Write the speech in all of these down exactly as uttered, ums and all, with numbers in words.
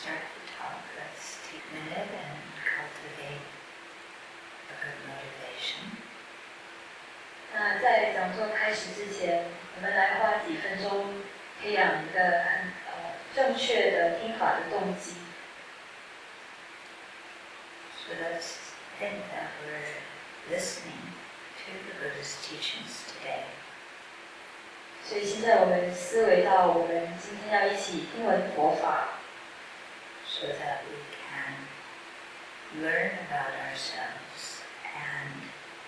start the talk, let's take a minute and cultivate a good motivation. 那在讲座开始之前，我们来花几分钟培养一个很呃正确的听法的动机。 So let's think that we're listening to the Buddha's teachings today. 所以现在我们思维到，我们今天要一起听闻佛法。 So that we can learn about ourselves and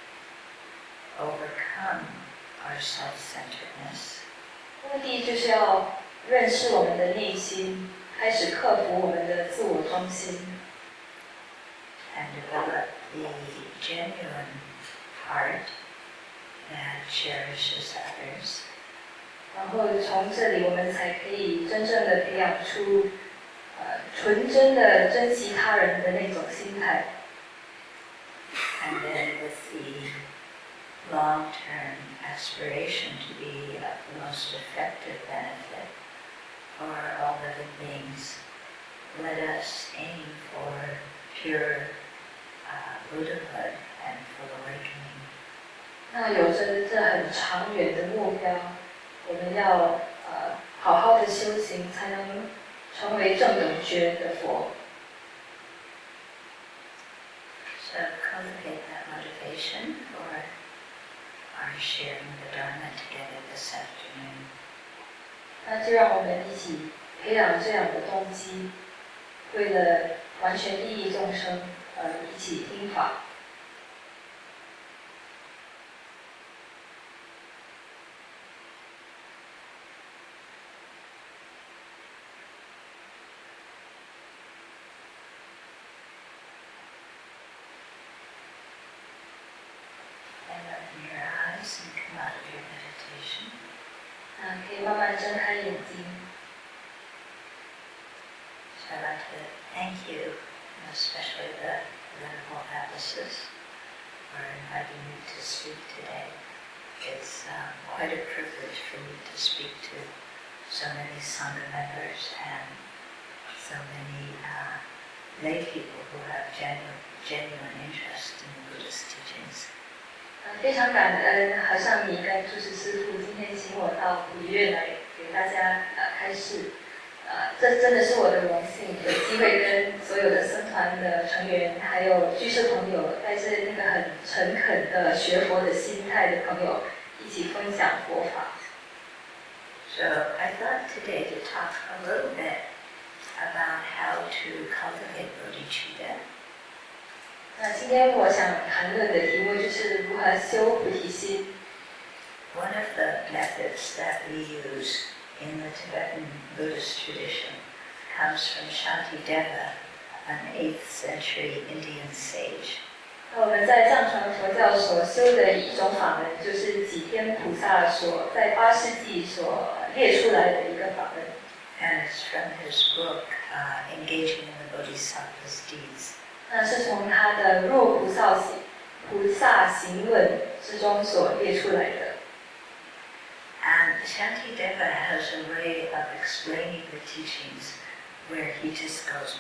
overcome our self-centeredness. 目的就是要认识我们的内心，开始克服我们的自我中心。 And develop the genuine heart that cherishes others. 然后从这里，我们才可以真正的培养出呃纯真的珍惜他人的那种心态。 And then with the long-term aspiration to be of the most effective benefit for all living beings, let us aim for pure uh, Buddhahood and full awakening. 那有着这很长远的目标，我们要呃好好的修行，才能成为正等觉的佛。 So cultivate that motivation for our sharing the Dharma together this afternoon. 那就让我们一起培养这样的动机，为了完全利益众生，呃，一起听法。 Open your eyes and come out of your meditation. 啊，可以慢慢睁开眼睛。 So I'd like to thank you, especially the Venerable Atlases, for inviting me to speak today. It's um, quite a privilege for me to speak to so many Sangha members and so many uh, lay people who have genuine, genuine interest in the Buddhist teachings. 呃，非常感恩和尚尼跟住持师父今天请我到普利院来给大家呃开示，呃，这真的是我的荣幸，有机会跟所有的僧团的成员，还有居士朋友，带着那个很诚恳的学佛的心态的朋友，一起分享佛法。 So I thought today to talk a little bit about how to cultivate bodhicitta. 那今天我想谈论的题目就是如何修菩提心。 One of the methods that we use in the Tibetan Buddhist tradition comes from Shantideva, an eighth century Indian sage. 那我们在藏传佛教所修的一种法门，就是几天菩萨所在八世纪所列出来的一个法门。 And it's from his book, uh, Engaging in the Bodhisattva's Deeds. 那是从他的《入菩萨行菩萨行论》之中所列出来的。 And Shantideva has a way of explaining the teachings where he just goes,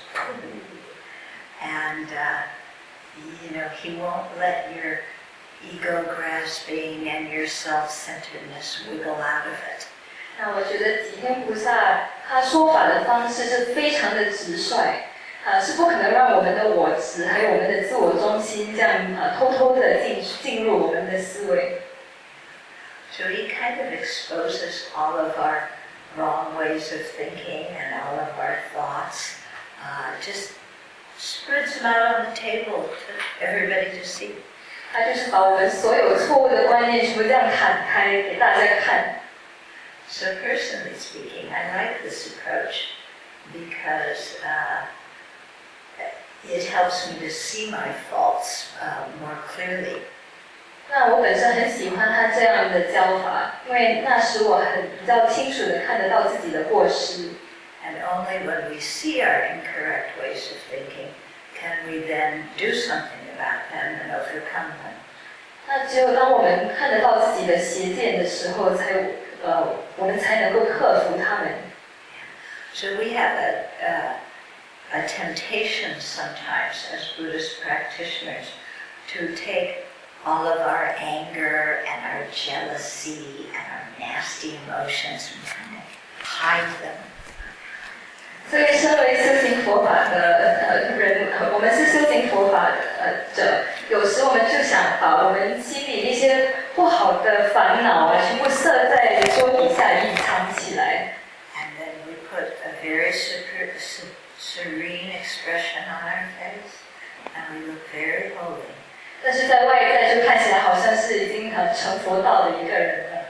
and uh, you know, he won't let your ego grasping and your self-centeredness wiggle out of it. 那我觉得几天菩萨他说法的方式是非常的直率。呃，是不可能让我们的我执还有我们的自我中心这样呃偷偷的进进入我们的思维。 So he kind of exposes all of our wrong ways of thinking and all of our thoughts. Uh, just spreads them out on the table to everybody to see. 他就是把我们所有错误的观念全部这样摊开给大家看。 So personally speaking, I like this approach because. Uh, It helps me to see my faults uh, more clearly. 那我本身很喜欢他这样的教法，因为那使我很比较清楚的看得到自己的过失。 And only when we see our incorrect ways of thinking can we then do something about them and overcome them. 那只有当我们看得到自己的邪见的时候，才呃我们才能够克服它们。 So we have a, uh, a temptation sometimes as Buddhist practitioners to take all of our anger and our jealousy and our nasty emotions and kind of hide them. 所以，身为修行佛法的呃人，我们是修行佛法的呃者，有时我们就想把我们心里那些不好的烦恼啊，全部设在桌底下隐藏起来。 And then we put a very serene expression on our face, and we look very holy. 但是在外在就看起来好像是已经很成佛道的一个人了。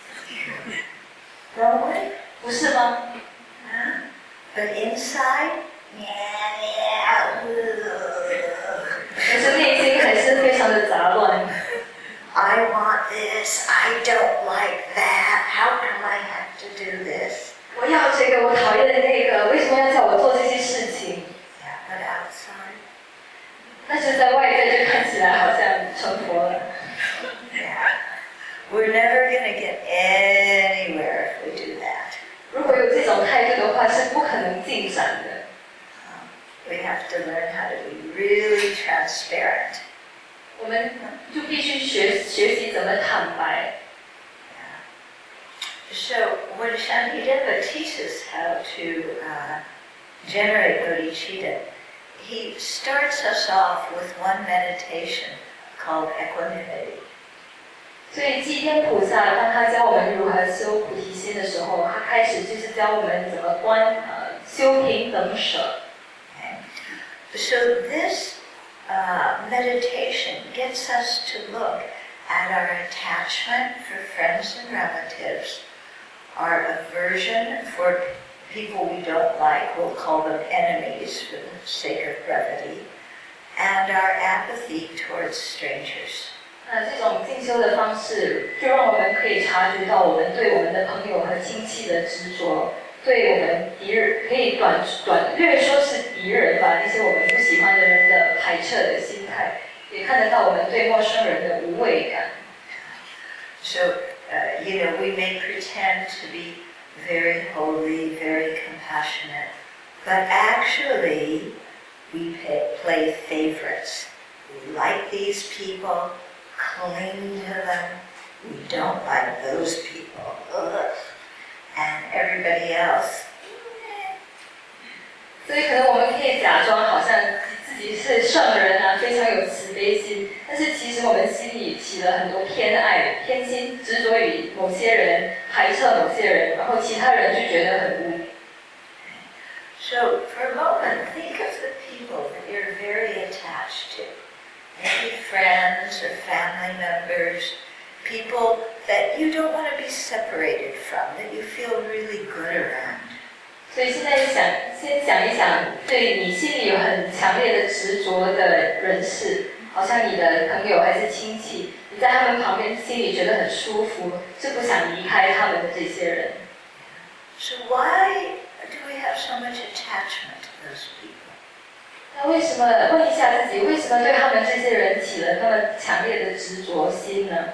Wrongly? 不是吗？ But inside, yeah, yeah. 可是内心还是非常的杂乱。 I want this. I don't like that. How come I have to do this? 我要这个，我讨厌那个，为什么要叫我做这些事情？ Yeah, but outside. 但是在外在就看起来好像成佛了。 Yeah. We're never going to get anywhere if we do that. 如果有这种态度的话，是不可能进展的。 We have to learn how to be really transparent. 我们就必须学学习怎么坦白。 So when Shantideva teaches how to uh, generate bodhicitta, he starts us off with one meditation called equanimity. 所以祭天菩萨当他教我们如何修菩提心的时候，他开始就是教我们怎么观呃修平等舍。 Okay. So this uh, meditation gets us to look at our attachment for friends and relatives, our aversion for people we don't like, we'll call them enemies for the sake of brevity, and our apathy towards strangers. 那这种进修的方式，就让我们可以察觉到我们对我们的朋友和亲戚的执着，对我们敌人可以短短略说是敌人吧，那些我们不喜欢的人的排斥的心态，也看得到我们对陌生人的无畏感。 So, uh, you know, we may pretend to be very holy, very compassionate, but actually we pay, play favorites. We like these people, cling to them. We don't like those people. Ugh. And everybody else. 所以可能我们可以假装好像自己是圣人啊，非常有慈悲心，但是其实我们心里起了很多偏爱、偏心，执着于某些人，排斥某些人，然后其他人就觉得很无。 So for a moment, think of the people that you're very attached to. Maybe friends or family members, people that you don't want to be separated from, that you feel really good around. 所以现在想，先想一想，对你心里有很强烈的执着的人士，好像你的朋友还是亲戚，你在他们旁边心里觉得很舒服，是不想离开他们的这些人。 So why do we have so much attachment to those people? 那为什么问一下自己，为什么对他们这些人起了那么强烈的执着心呢？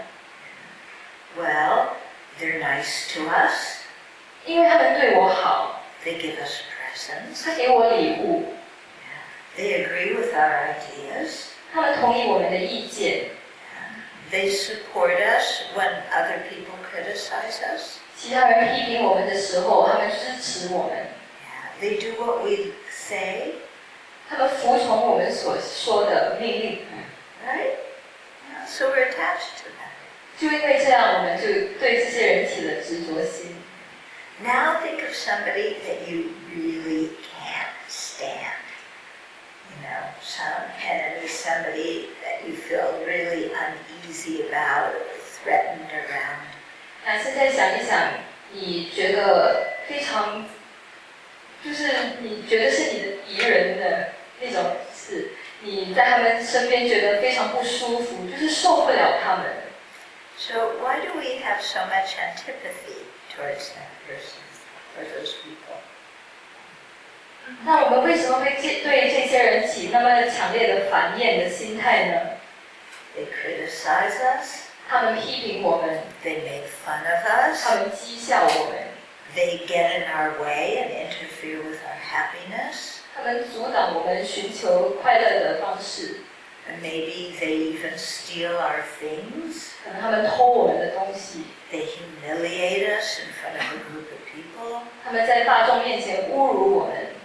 Well, they're nice to us. 因为他们对我好。 They give us presents. 他给我礼物。 They agree with our ideas. 他们同意我们的意见。 They support us when other people criticize us. 其他人批评我们的时候，他们支持我们。 They do what we say. 他们服从我们所说的命令。 Right? So we're attached to them. 就因为这样，我们就对这些人起了执着心。 Now think of somebody that you really can't stand. You know, some enemy, somebody that you feel really uneasy about or threatened around. 那现在想一想，你觉得非常，就是你觉得是你的敌人的那种事，你在他们身边觉得非常不舒服，就是受不了他们。 So why do we have so much antipathy towards that person or those people? 那我们为什么会对这些人起那么强烈的反厌的心态呢？ They criticize us. 他们批评我们。 They make fun of us. 他们讥笑我们。 They get in our way and interfere interfere with our happiness. 他们阻挡我们寻求快乐的方式， And maybe they even steal our things. 可能他们偷我们的东西， They humiliate us in front of a group of people. 他们在大众面前侮辱我们，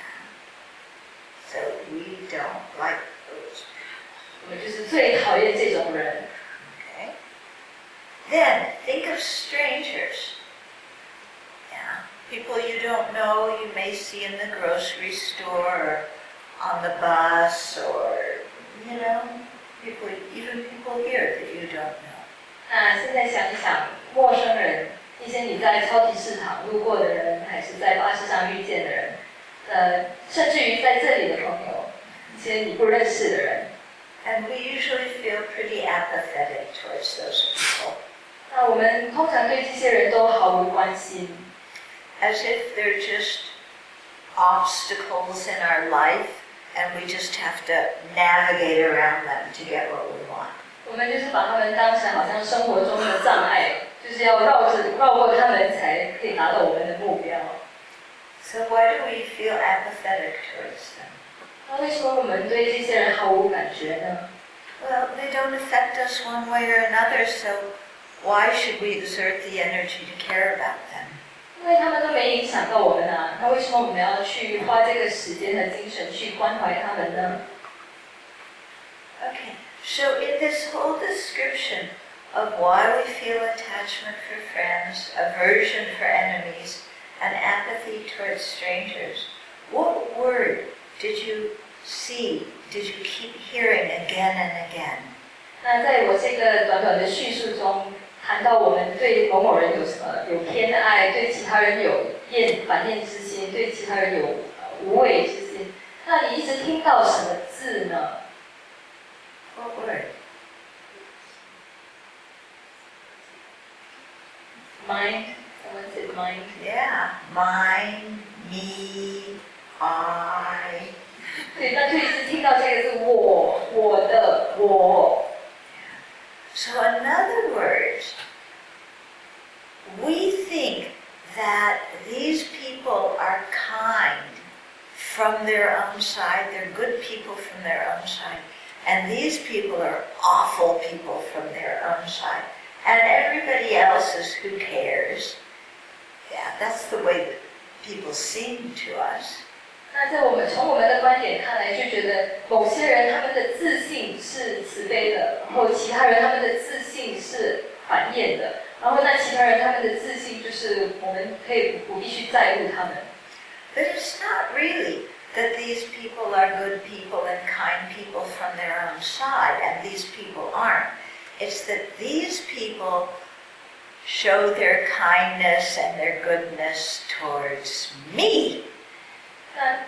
So we don't like those. 我们就是最讨厌这种人。 Okay? Then think of strangers. Yeah. People you don't know, you may see in the grocery store or on the bus or, you know, people, even people here that you don't know. 那现在想一想，陌生人，一些你在超级市场路过的人，还是在巴士上遇见的人，呃，甚至于在这里的朋友，一些你不认识的人， And we usually feel pretty apathetic towards those people, 那我们通常对这些人都毫无关心， as if they're just obstacles in our life and we just have to navigate around them to get what we want. 我们就是把他们当成好像生活中的障碍，就是要绕着绕过他们才可以达到我们的目标。 So why do we feel apathetic towards them? 那为什么我们对这些人毫无感觉呢？ Well, they don't affect us one way or another, so why should we exert the energy to care about them? 因为他们都没影响到我们啊，那为什么我们要去花这个时间和精神去关怀他们呢？ Okay, so in this whole description of why we feel attachment for friends, aversion for enemies, and apathy towards strangers, what word did you see, did you keep hearing again and again? 那在我这个短短的叙述中，谈到我们对某某人有什么有偏爱，对其他人有厌反厌之心，对其他人有无畏之心，那你一直听到什么字呢？ What word? Mind. Someone said mind. Yeah, mine, me, I. 对，那就一直听到这个字我，我的，我。 So in other words, we think that these people are kind from their own side, they're good people from their own side, and these people are awful people from their own side. And everybody else is who cares. Yeah, that's the way that people seem to us. 那在我们从我们的观点看来，就觉得某些人他们的自信是慈悲的，然后其他人他们的自信是反厌的，然后那其他人他们的自信就是我们可以不必去在乎他们。 But it's not really that these people are good people and kind people from their own side, and these people aren't. It's that these people show their kindness and their goodness towards me. 那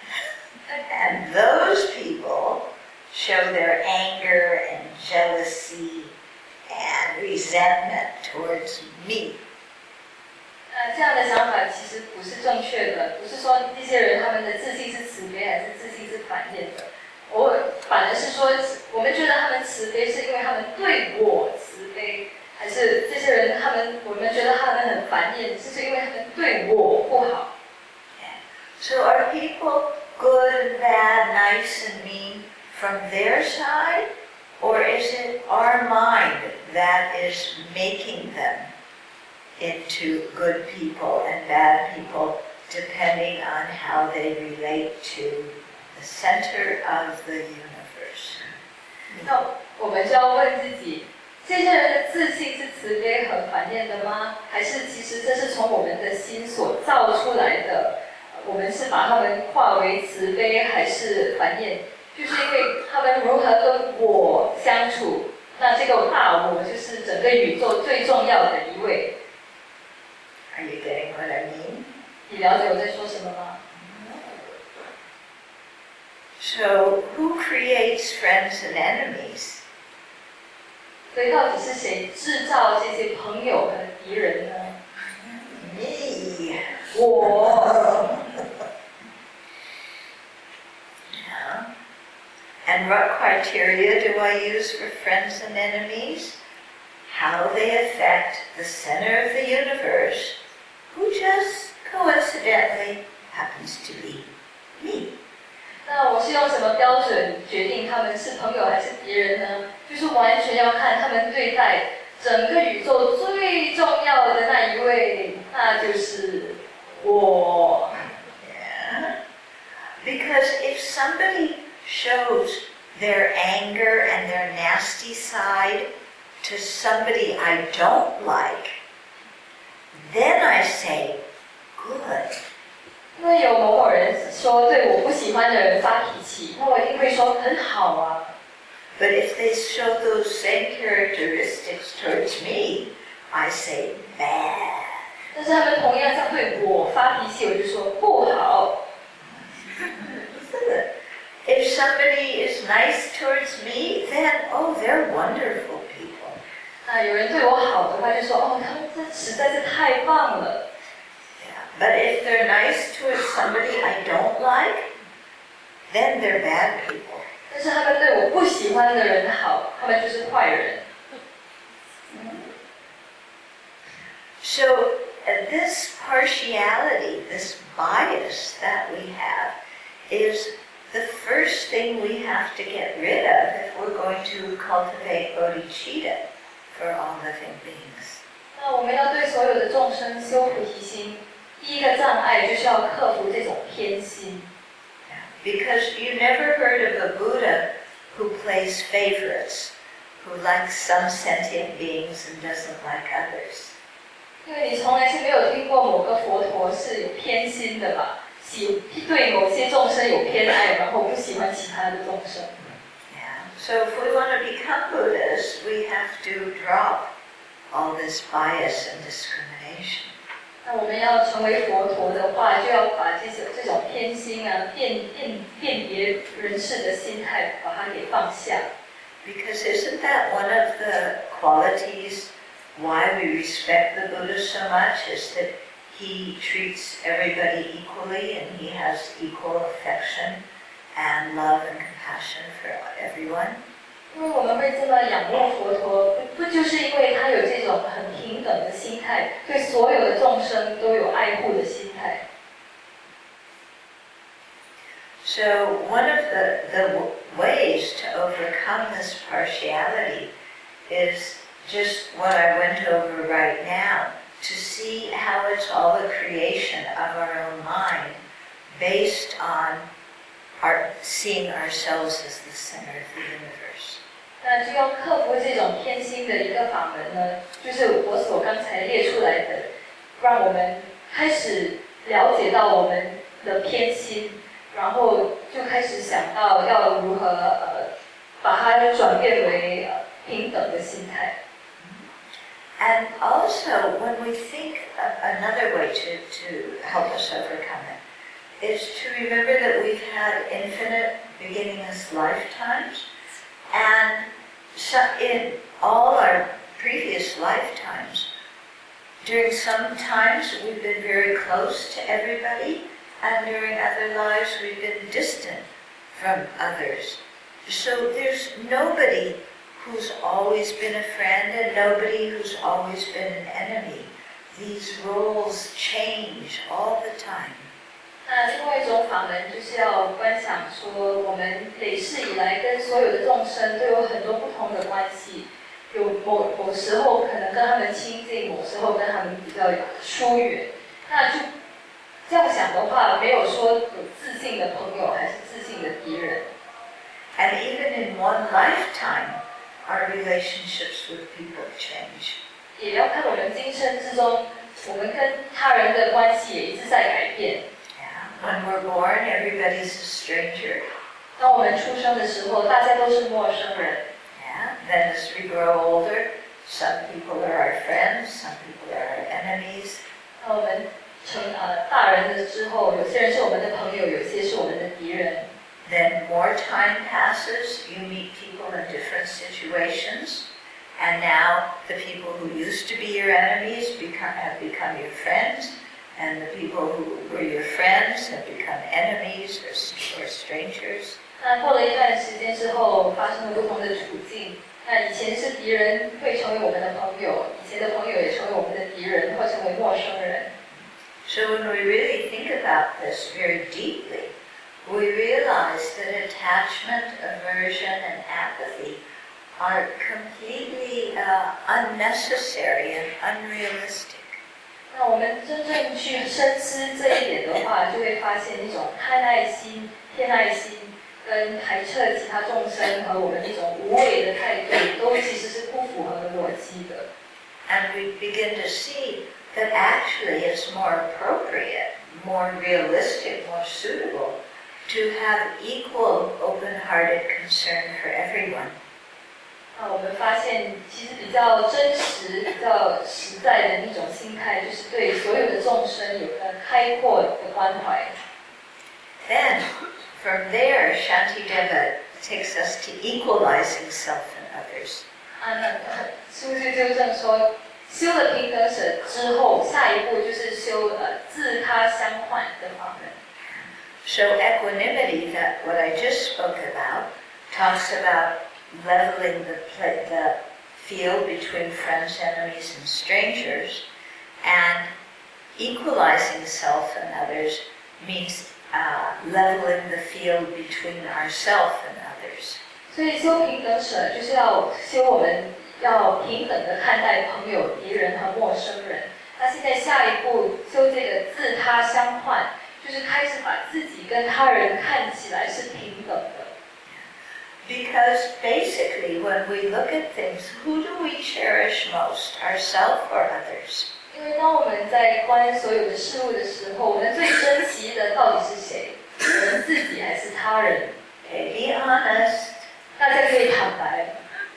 And those people show their anger and jealousy and resentment towards me. 呃，这样的想法其实不是正确的，不是说这些人他们的自信是慈悲，还是自信是反厌的。我反而是说，我们觉得他们慈悲是因为他们对我慈悲，还是这些人他们我们觉得他们很反厌，就是因为他们对我不好。 So are people good and bad, nice and mean from their side? Or is it our mind that is making them into good people and bad people, depending on how they relate to the center of the universe? 那我们就要问自己，这些人的自信是慈悲和反厌的吗？还是其实这是从我们的心所造出来的？我们是把他们化为慈悲还是反厌？就是因为他们如何跟我相处，那这个大我就是整个宇宙最重要的一位。 Are you getting what I mean? 你了解我在说什么吗？ So who creates friends and enemies? 所以到底是谁制造这些朋友和敌人呢？ Me. 我。 Yeah. And what criteria do I use for friends and enemies? How they affect the center of the universe, who just coincidentally happens happens to be me. 那我是用什么标准决定他们是朋友还是敌人呢？就是完全要看他们对待整个宇宙最重要的那一位，那就是我。 Yeah. Because if somebody shows their anger and their nasty side to somebody I don't like, then I say, good. 因为有某某人说对我不喜欢的人发脾气，那我一定会说很好啊。 But if they show those same characteristics towards me, I say bad. 但是他们同样这样对我发脾气，我就说不好。 If somebody is nice towards me, then oh, they're wonderful people. 那有人对我好的话，就说哦，他们这实在是太棒了。 Yeah. But if they're nice towards somebody I don't like, then they're bad people. 但是他们对我不喜欢的人好，他们就是坏人。 So uh, this partiality, this bias that we have, is the first thing we have to get rid of if we're going to cultivate bodhicitta for all living beings. 那我们要对所有的众生修菩提心，第一个障碍就是要克服这种偏心。 Because you never heard of a Buddha who plays favorites, who likes some sentient beings and doesn't like others. 因为你从来是没有听过某个佛陀是有偏心的吧？喜对某些众生有偏爱，然后不喜欢其他的众生。 Yeah. So if we want to become Buddhas, we have to drop all this bias and discrimination. 那我们要成为佛陀的话，就要把这种这种偏心啊、辨辨辨别人事的心态，把它给放下。 Because isn't that one of the qualities why we respect the Buddha so much? Is that he treats everybody equally and he has equal affection and love and compassion for everyone. 因为我们会这么仰慕佛陀，不就是因为他有这种很平等的心态，对所有的众生都有爱护的心态。 So one of the, the ways to overcome this partiality is just what I went over right now, to see how it's all a creation of our own mind based on our seeing ourselves as the center of the universe. 那就要克服这种偏心的一个法门呢，就是我所刚才列出来的，让我们开始了解到我们的偏心，然后就开始想到要如何呃把它转变为呃平等的心态。 And also, when we think of another way to, to help us overcome it, is to remember that we've had infinite beginningless lifetimes, and so in all our previous lifetimes, during some times we've been very close to everybody, and during other lives we've been distant from others. So there's nobody who's always been a friend and nobody who's always been an enemy. These roles change all the time. 那另外一种法门就是要观想说，我们累世以来跟所有的众生都有很多不同的关系，有某某时候可能跟他们亲近，某时候跟他们比较疏远。那就这样想的话，没有说有自信的朋友还是自信的敌人。 And even in one lifetime, our relationships with people change. 也要看我们今生之中，我们跟他人的关系也一直在改变。 Yeah. When we're born, everybody's a stranger. 当我们出生的时候，大家都是陌生人。 Yeah. Then as we grow older, some people are our friends, some people are our enemies. 那我们成呃大人了之后，有些人是我们的朋友，有些是我们的敌人。 Then more time passes, you meet people in different situations, and now the people who used to be your enemies become, have become your friends, and the people who were your friends have become enemies or, or strangers. 那过了一段时间之后，发生了不同的处境。那以前是敌人，会成为我们的朋友；以前的朋友也成为我们的敌人，或成为陌生人。 So when we really think about this very deeply, we realize that attachment, aversion, and apathy are completely uh, unnecessary and unrealistic. 那我们真正去深思这一点的话，就会发现一种贪爱心、偏爱心，跟排斥其他众生和我们一种无畏的态度，都其实是不符合的逻辑的。 And we begin to see that actually it's more appropriate, more realistic, more suitable to have equal open-hearted concern for everyone. 那我们发现，其实比较真实、比较实在的一种心态，就是对所有的众生有个开阔的关怀。 Then, from there, Shantideva takes us to equalizing self and others. 啊，那苏就纠正说，修了平等舍之后，下一步就是修呃自他相换的法门。 So equanimity, that what I just spoke about, talks about leveling the, the field between friends, enemies, and strangers, and equalizing self and others means uh, leveling the field between ourself and others. 所以修平等舍就是要修我们要平等的看待朋友、敌人和陌生人。那现在下一步修这个自他相换，就是开始把自己跟他人看起来是平等的。 Because basically, when we look at things, who do we cherish most, ourselves or others? 因为当我们在观所有的事物的时候，我们最珍惜的到底是谁？我们自己还是他人？ Okay, be honest. 大家可以坦白。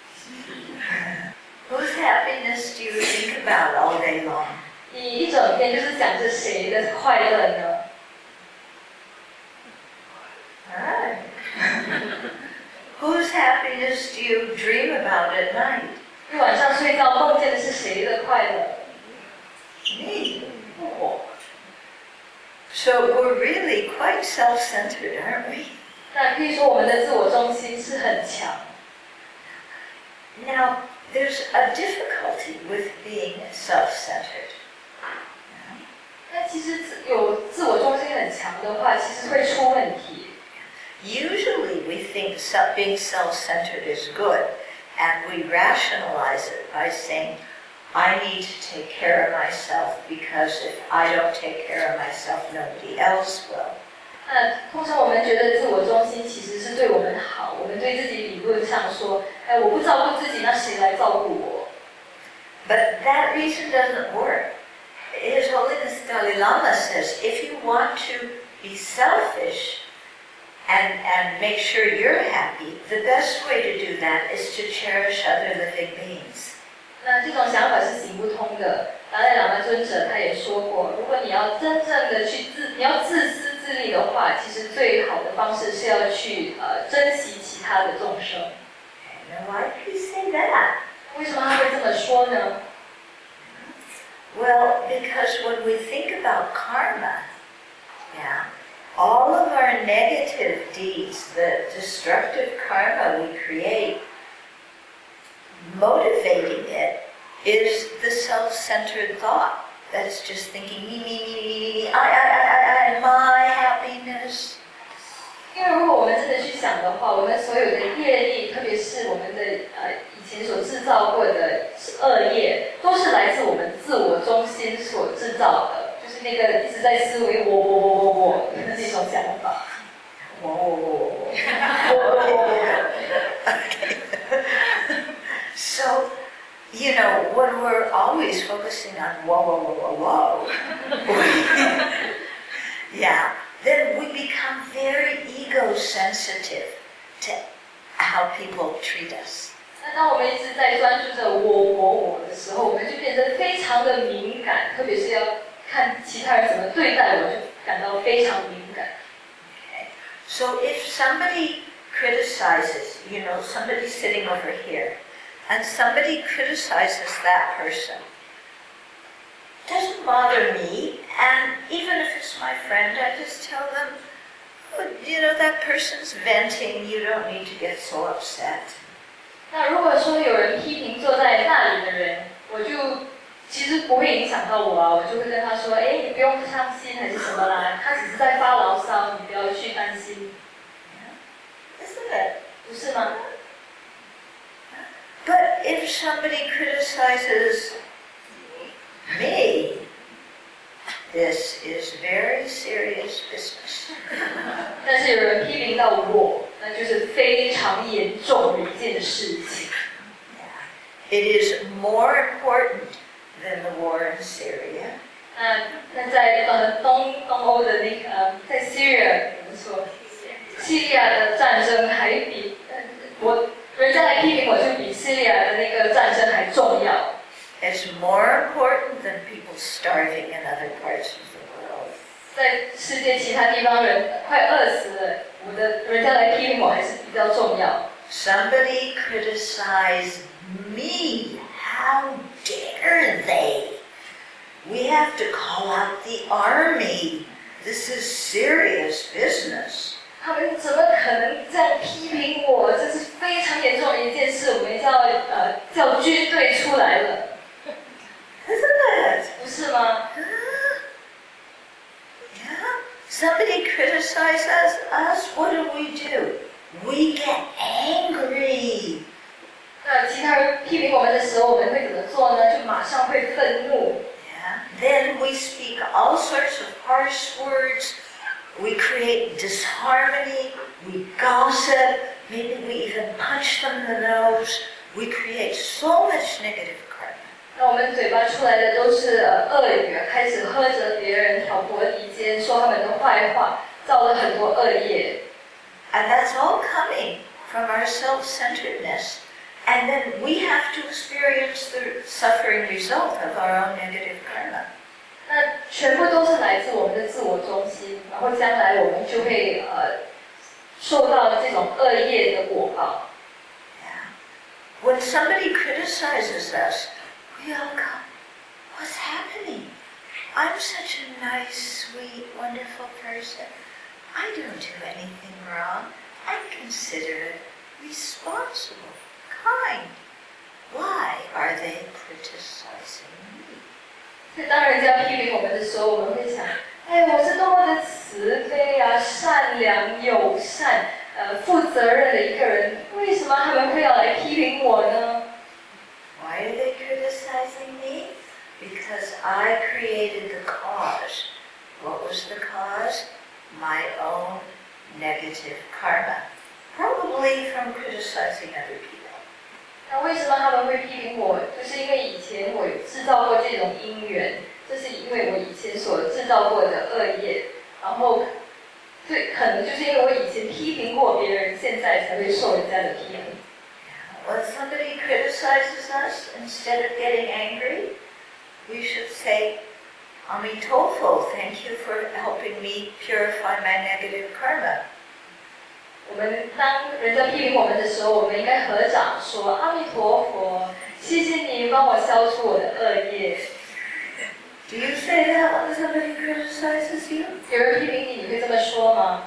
Whose happiness do you think about all day long? 你一整天就是想着谁的快乐呢？ Alright. Whose happiness do you dream about at night? 你晚上睡觉梦见的是谁的快乐？ Me. 我。 So we're really quite self-centered, aren't we? 那可以说我们的自我中心是很强。 Now, there's a difficulty with being self-centered. 那其实有自我中心很强的话，其实会出问题。 Usually we think self, being self-centered is good, and we rationalize it by saying, I need to take care of myself because if I don't take care of myself, nobody else will. 那通常我们觉得自我中心其实是对我们好，我们对自己理论上说，哎，我不照顾自己，那谁来照顾我？ But that reason doesn't work. His Holiness Dalai Lama says, if you want to be selfish and, and make sure you're happy, the best way to do that is to cherish other living beings. 那这种想法是行不通的。达赖喇嘛尊者他也说过，如果你要真正的去自，你要自私自利的话，其实最好的方式是要去呃珍惜其他的众生。 Now, why do you say that? 为什么他会这么说呢？ Well, because when we think about karma, yeah, all of our negative deeds, the destructive karma we create, motivating it is the self-centered thought that is just thinking me, me, me, me, me, I, I, I, I, my happiness. 因为如果我们真的去想的话，我们所有的业力，特别是我们的呃以前所制造过的恶业，都是来自我们自我中心所制造的，就是那个一直在思维我我我我我的那种想法。我我我我我我我我。 So, you know, when we're always focusing on whoa, whoa, whoa, whoa, whoa, yeah, then we become very ego-sensitive to how people treat us. 那当我们一直在专注着我我我的时候，我们就变得非常的敏感，特别是要看其他人怎么对待我，就感到非常敏感。 Okay. So if somebody criticizes, you know, somebody sitting over here, and somebody criticizes that person, doesn't bother me, and even if it's my friend, I just tell them, oh, you know, that person's venting, you don't need to get so upset. 那如果说有人批评坐在那里的人，我就其实不会影响到我啊，我就会跟他说，哎，你不用伤心还是什么啦，他只是在发牢骚，你不要去担心。 Isn't it? 不是吗？ But if somebody criticizes me, this is very serious business. 但是有人批评到我，那就是非常严重的一件事情。 It is more important than the war in Syria. 那那在呃东东欧的那个呃在 Syria 怎么说？叙利亚的战争还比呃我人家来批评我就比叙利亚的那个战争还重要。 It's more important than people starving in other parts of the world. 在世界其他地方人快饿死了，我的人家来批评我还是比较重要。 Somebody criticized me. How dare they? We have to call out the army. This is serious business. 他们怎么可能这样批评我？这是非常严重的一件事，我们叫呃叫军队出来了。 Isn't it? 不是吗？ Yeah. Somebody criticizes us. What do we do? We get angry. 那其他人批评我们的时候，我们会怎么做呢？就马上会愤怒。 Yeah. Then we speak all sorts of harsh words. We create disharmony. We gossip. Maybe we even punch them in the nose. We create so much negative karma. 那我们嘴巴出来的都是呃恶语，开始呵责别人，挑拨离间，说他们的坏话，造了很多恶业。 And that's all coming from our self-centeredness. And then we have to experience the suffering result of our own negative karma. 那全部都是来自我们的自我中心，然后将来我们就会呃受到这种恶业的果报。 Yeah. When somebody criticizes us, we all go, what's happening? I'm such a nice, sweet, wonderful person. I don't do anything wrong. I'm considerate, responsible, kind. Why are they criticizing me? 所以当人家批评我们的时候，我们会想，哎，我是多么的慈悲啊、善良、友善、呃、负责任的一个人，为什么他们会要来批评我呢？ Why are they criticizing me? Because I created the cause. What was the cause? My own negative karma. Probably from criticizing other people. 那为什么他们会批评我？就是因为以前我有制造过这种因缘，这是因为我以前所制造过的恶业，然后对，可能就是因为我以前批评过别人，现在才会受人家的批评。 When somebody criticizes us, instead of getting angry, we should say, Amitofo, thank you for helping me purify my negative karma. 我们当人家批评我们的时候，我们应该合掌说：“阿弥陀佛，谢谢你帮我消除我的恶业。” Do you say that when somebody criticizes you? 有人批评你，你会这么说吗？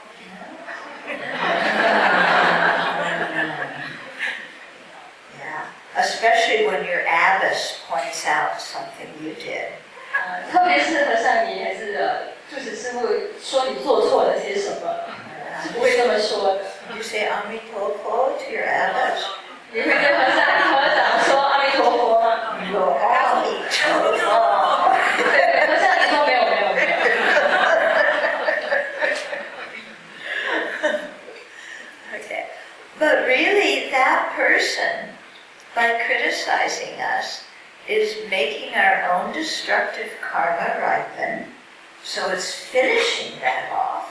Yeah, especially when your abbess points out something you did. 啊、呃，特别是和尚你还是呃，就是师父说你做错了些什么，是不会这么说的。 You say Amitofo to your abbess. 你会跟和尚合掌说阿弥陀佛吗？ You go, Amitofo. 对，和尚你说没有没有没有。 Okay, but really that person, by criticizing us, is making our own destructive karma ripen, so it's finishing that off.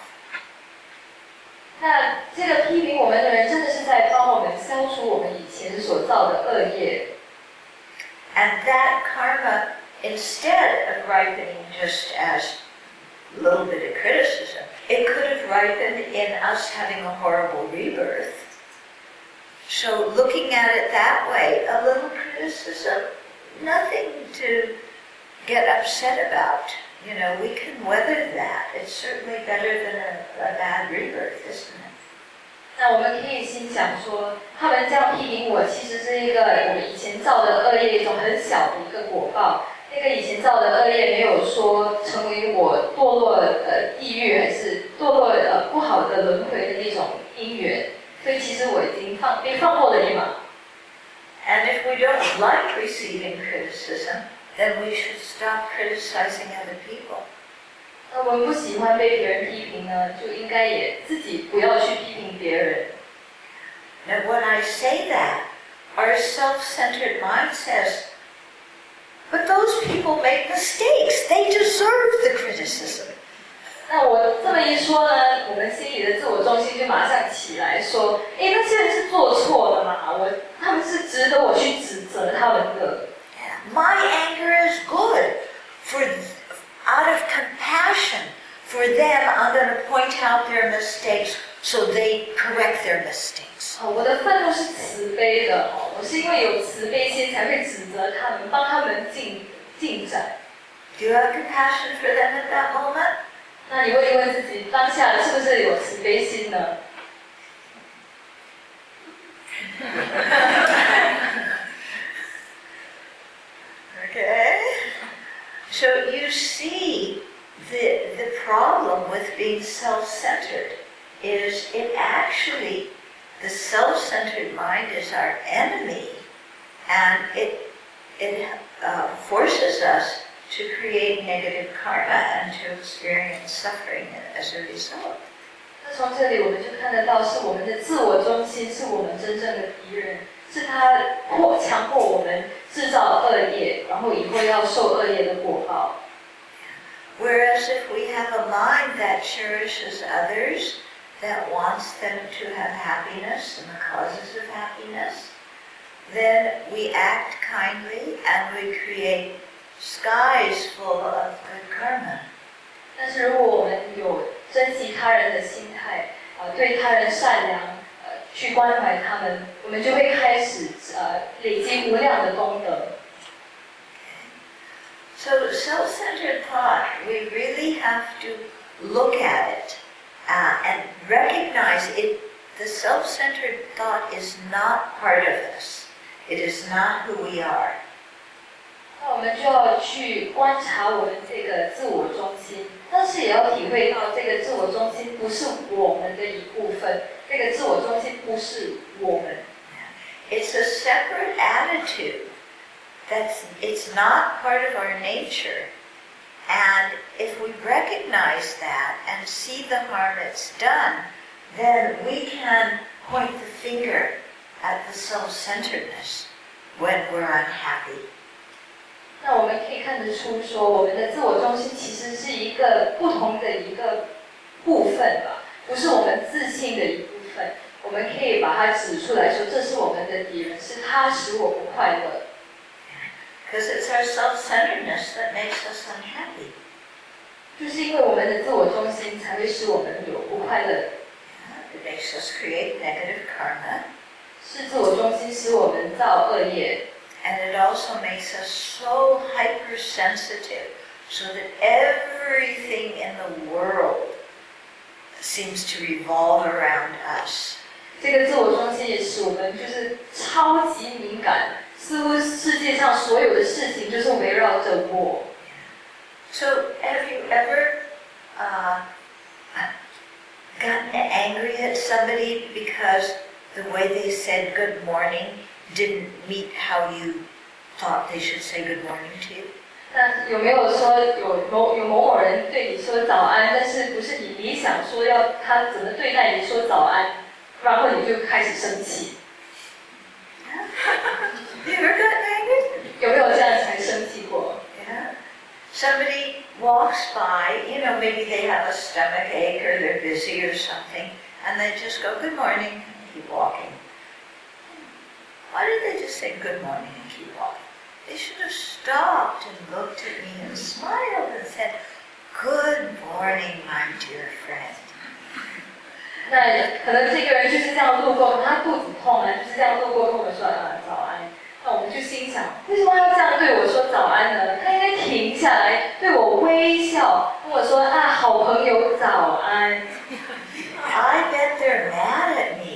那这个批评我们的人，真的是在帮我们消除我们以前所造的恶业。 And that karma, instead of ripening just as a little bit of criticism, it could have ripened in us having a horrible rebirth. So looking at it that way, a little criticism, nothing to get upset about. You know, we can weather that. It's certainly better than a, a bad rebirth, isn't it? 那我们可以心想说，他们这样批评我，其实是一个我们以前造的恶业一种很小的一个果报。那个以前造的恶业没有说成为我堕落呃地狱还是堕落呃不好的轮回的那种因缘，所以其实我已经放被放过了一马。 And if we don't like receiving criticism, then we should stop criticizing other people. 那我们不喜欢被别人批评呢，就应该也自己不要去批评别人。 Now, when I say that, our self-centered mind says, "But those people make mistakes. They deserve the criticism." 那我这么一说呢，我们心里的自我中心就马上起来说：“哎，那些人是做错了嘛？我他们是值得我去指责他们的。” My anger is good. For out of compassion for them, I'm going to point out their mistakes so they correct their mistakes. 哦，我的愤怒是慈悲的哦，我是因为有慈悲心才会指责他们，帮他们进进展。 Do you have compassion for them at that moment? 那你问一问自己，当下是不是有慈悲心呢？ Okay. So you see, the the problem with being self-centered is it actually, the self-centered mind is our enemy, and it it uh, forces us to create negative karma and to experience suffering as a result. 那从这里我们就看得到，是我们的自我中心，是我们真正的敌人，是他迫强迫我们制造恶业，然后以后要受恶业的果报。 Whereas if we have a mind that cherishes others, that wants them to have happiness and the causes of happiness, then we act kindly and we create skies full of good karma. 但是如果我们有珍惜他人的心态，呃，对他人善良，呃，去关怀他们，我们就会开始呃累积无量的功德。 So self-centered thought, we really have to look at it uh, and recognize it. The self-centered thought is not part of us. It is not who we are. 那我们就要去观察我们这个自我中心，但是也要体会到这个自我中心不是我们的一部分，这个自我中心不是我们。 It's a separate attitude. That's, it's not part of our nature. And if we recognize that and see the harm it's done, then we can point the finger at the self-centeredness when we're unhappy. 那我们可以看得出说，我们的自我中心其实是一个不同的一个部分吧，不是我们自信的一部分。我们可以把它指出来说，这是我们的敌人，是他使我不快乐。 Because it's our self-centeredness that makes us unhappy. 就是因为我们的自我中心才会使我们有不快乐。 It makes us create negative karma. 是自我中心使我们造恶业。 And it also makes us so hypersensitive, so that everything in the world seems to revolve around us. 这个自我中心也使我们就是超级敏感，似乎世界上所有的事情就是围绕着我。 So have you ever uh, gotten angry at somebody because the way they said good morning didn't meet how you thought they should say good morning to you? 那有没有说有某有某某人对你说早安，但是不是你理想说要他怎么对待你说早安，然后你就开始生气？ You ever gotten angry? 有没有这样才生气过？ Yeah. Somebody walks by, you know, maybe they have a stomach ache or they're busy or something, and they just go, good morning, and keep walking. Why did they just say good morning and keep walking? They should have stopped and looked at me and smiled and said, good morning, my dear friend. 那可能这个人就是这样路过，他肚子痛啊，就是这样路过跟我们说啊早安。那我们就心想，为什么要这样对我说早安呢？他应该停下来对我微笑，跟我说啊好朋友早安。 I bet they're mad at me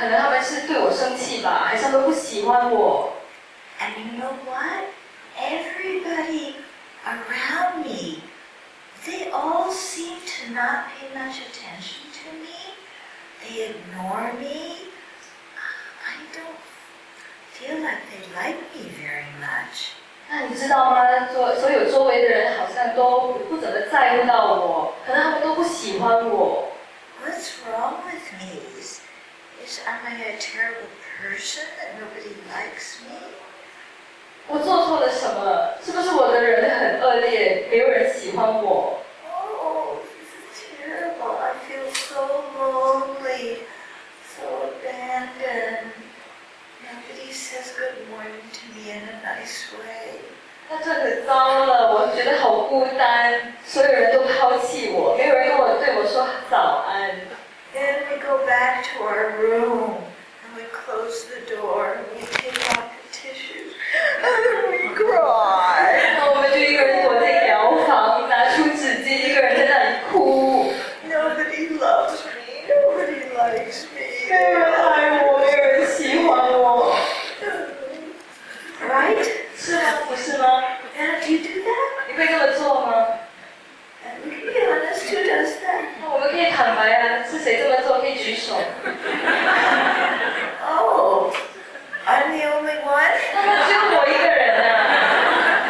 可能他们是对我生气吧，还是他们不喜欢我。 And you know what? Everybody around me, they all seem to not pay much attention to me. They ignore me. I don't feel like they like me very much. 那你知道吗？所所有周围的人好像都不怎么在乎到我，可能他们都不喜欢我。 What's wrong with me? Is, is am I a terrible person that nobody likes me? 我做错了什么？是不是我的人很恶劣，没有人喜欢我？ Oh, this is terrible. I feel so lonely, so abandoned. Nobody says good morning to me in a nice way. 那这可糟了，我觉得好孤单，所有人都抛弃我，没有人跟我对我说早安。 Then we go back to our room and we close the door and we take out the tissues and we cry. 那我们就一个人躲在疗房，拿出纸巾，一个人在那里哭。 Nobody loves me. Nobody likes me. 没有人爱我，没有人喜欢我。 Right? 是吗？不是吗？ And do you do that? 你会这么做吗？ And we can be honest, who does that? 那我们可以坦白啊，是谁这么做？可以举手。 Oh, I'm the only one? 那只有我一个人啊。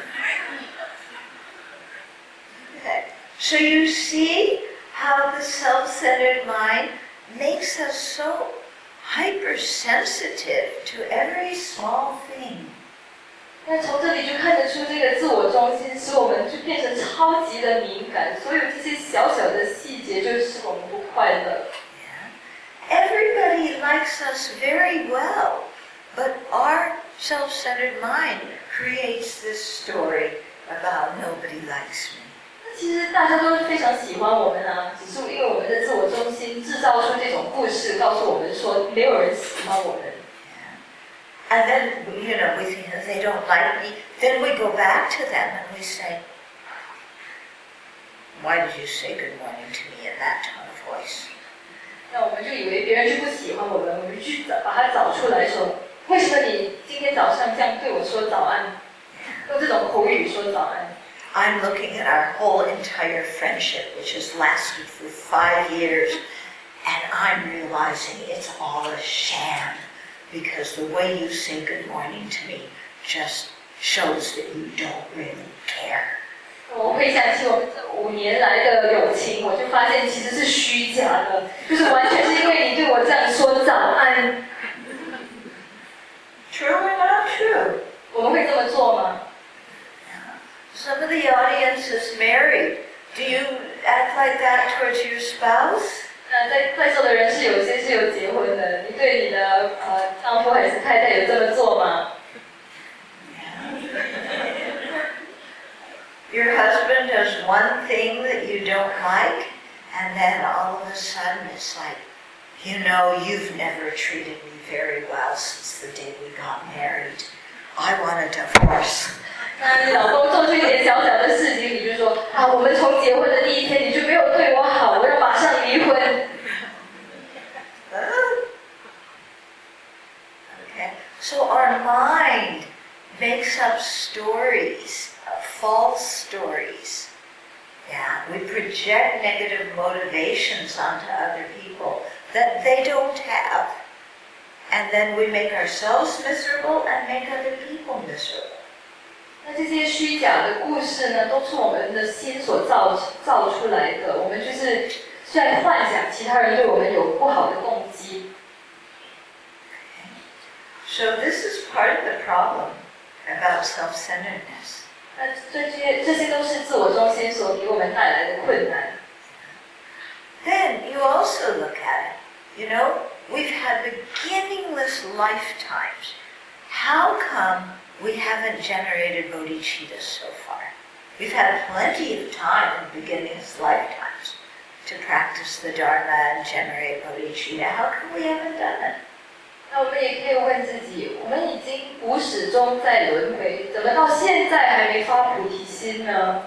Okay. So you see how the self-centered mind makes us so hypersensitive to every small thing. 那从这里就看得出，这个自我中心使我们就变成超级的敏感，所有这些小小的细节就使我们不快乐。 Yeah. Everybody likes us very well, but our self-centered mind creates this story about nobody likes me. 那其实大家都非常喜欢我们啊，只是因为我们的自我中心制造出这种故事，告诉我们说没有人喜欢我们。 And then, you know, we think that they don't like me. Then we go back to them and we say, why did you say good morning to me in that tone of voice? 那我们就以为别人就不喜欢我们，我们就去找把它找出来说，为什么你今天早上这样对我说早安，用这种口语说早安。 I'm looking at our whole entire friendship, which has lasted for five years, and I'm realizing it's all a sham. Because the way you say good morning to me just shows that you don't really care. 我回想起我们这五年来的友情，我就发现其实是虚假的，就是完全是因为你对我这样说早安。 True or not true? 我们会这么做吗？ Some of the audience is married. Do you act like that towards your spouse? 那在在座的人是有些是有结婚的，你对你的呃丈夫还是太太有这么做吗？ Your husband does one thing that you don't like, and then all of a sudden it's like, you know, you've never treated me very well since the day we got married. I want a divorce. 那你老公做出一点小小的事情，你就说啊，我们从结婚的第一天你就没有对我好，我要马上离婚。 Okay, so our mind makes up stories, uh, false stories. Yeah, we project negative motivations onto other people that they don't have. And then we make ourselves miserable and make other people miserable. 那这些虚假的故事呢，都是我们的心所造造出来的。我们就是在幻想其他人对我们有不好的动机。 So this is part of the problem about self-centeredness. 那这些这些都是自我中心所给我们带来的困难。 Then you also look at it. You know, we've had beginningless lifetimes. How come we haven't generated bodhicitta so far? We've had plenty of time in beginningless lifetimes to practice the Dharma and generate bodhicitta. How come we haven't done it? 那我们也可以问自己，我们已经无始终在轮回，怎么到现在还没发菩提心呢？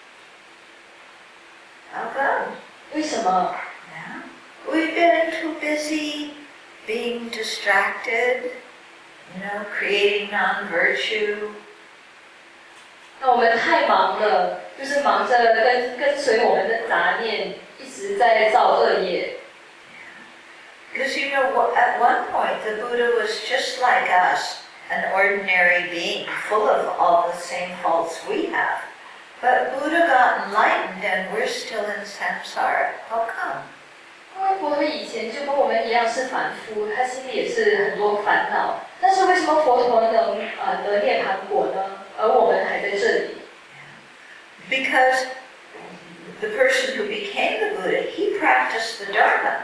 How come? 为什么？ Yeah. We've been too busy busy being distracted, you know, creating non-virtue. 那我们太忙了，就是忙着跟跟随我们的杂念，一直在造恶业。 Because you know, at one point the Buddha was just like us, an ordinary being, full of all the same faults we have. But Buddha got enlightened and we're still in samsara. How come? 因为佛陀以前就跟我们一样是凡夫，他心里也是很多烦恼。但是为什么佛陀能呃得涅槃果呢？而我们还在这里？ Because the person who became the Buddha, he practiced the Dharma.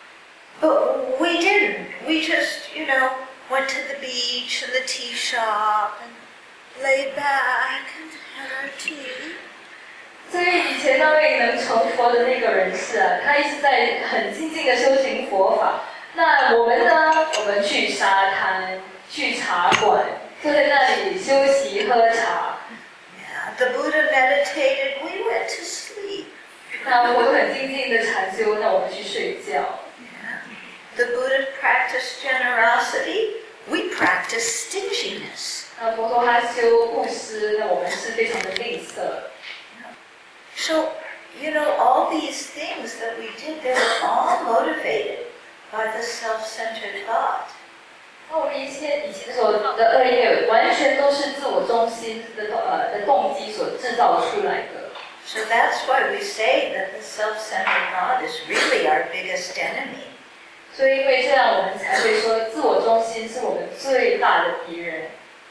But we didn't. We just, you know, went to the beach and the tea shop and laid back and had our tea. 所以以前那位能成佛的那个人士啊，他一直在很精进的修行佛法。那我们呢？我们去沙滩，去茶馆，坐在那里休息喝茶。 Yeah, the Buddha meditated. We went to sleep. 那我很精进的禅修，那我们去睡觉。 Yeah. The Buddha practiced generosity. We practice stinginess. 那佛陀他修布施，那我们是非常的吝啬。 So, you know, all these things that we did, they were all motivated by the self-centered thought. 那我们一切以前所的恶业，完全都是自我中心的呃的动机所制造出来的。 So that's why we say that the self-centered thought is really our biggest enemy. 所以因为这样，我们才会说自我中心是我们最大的敌人。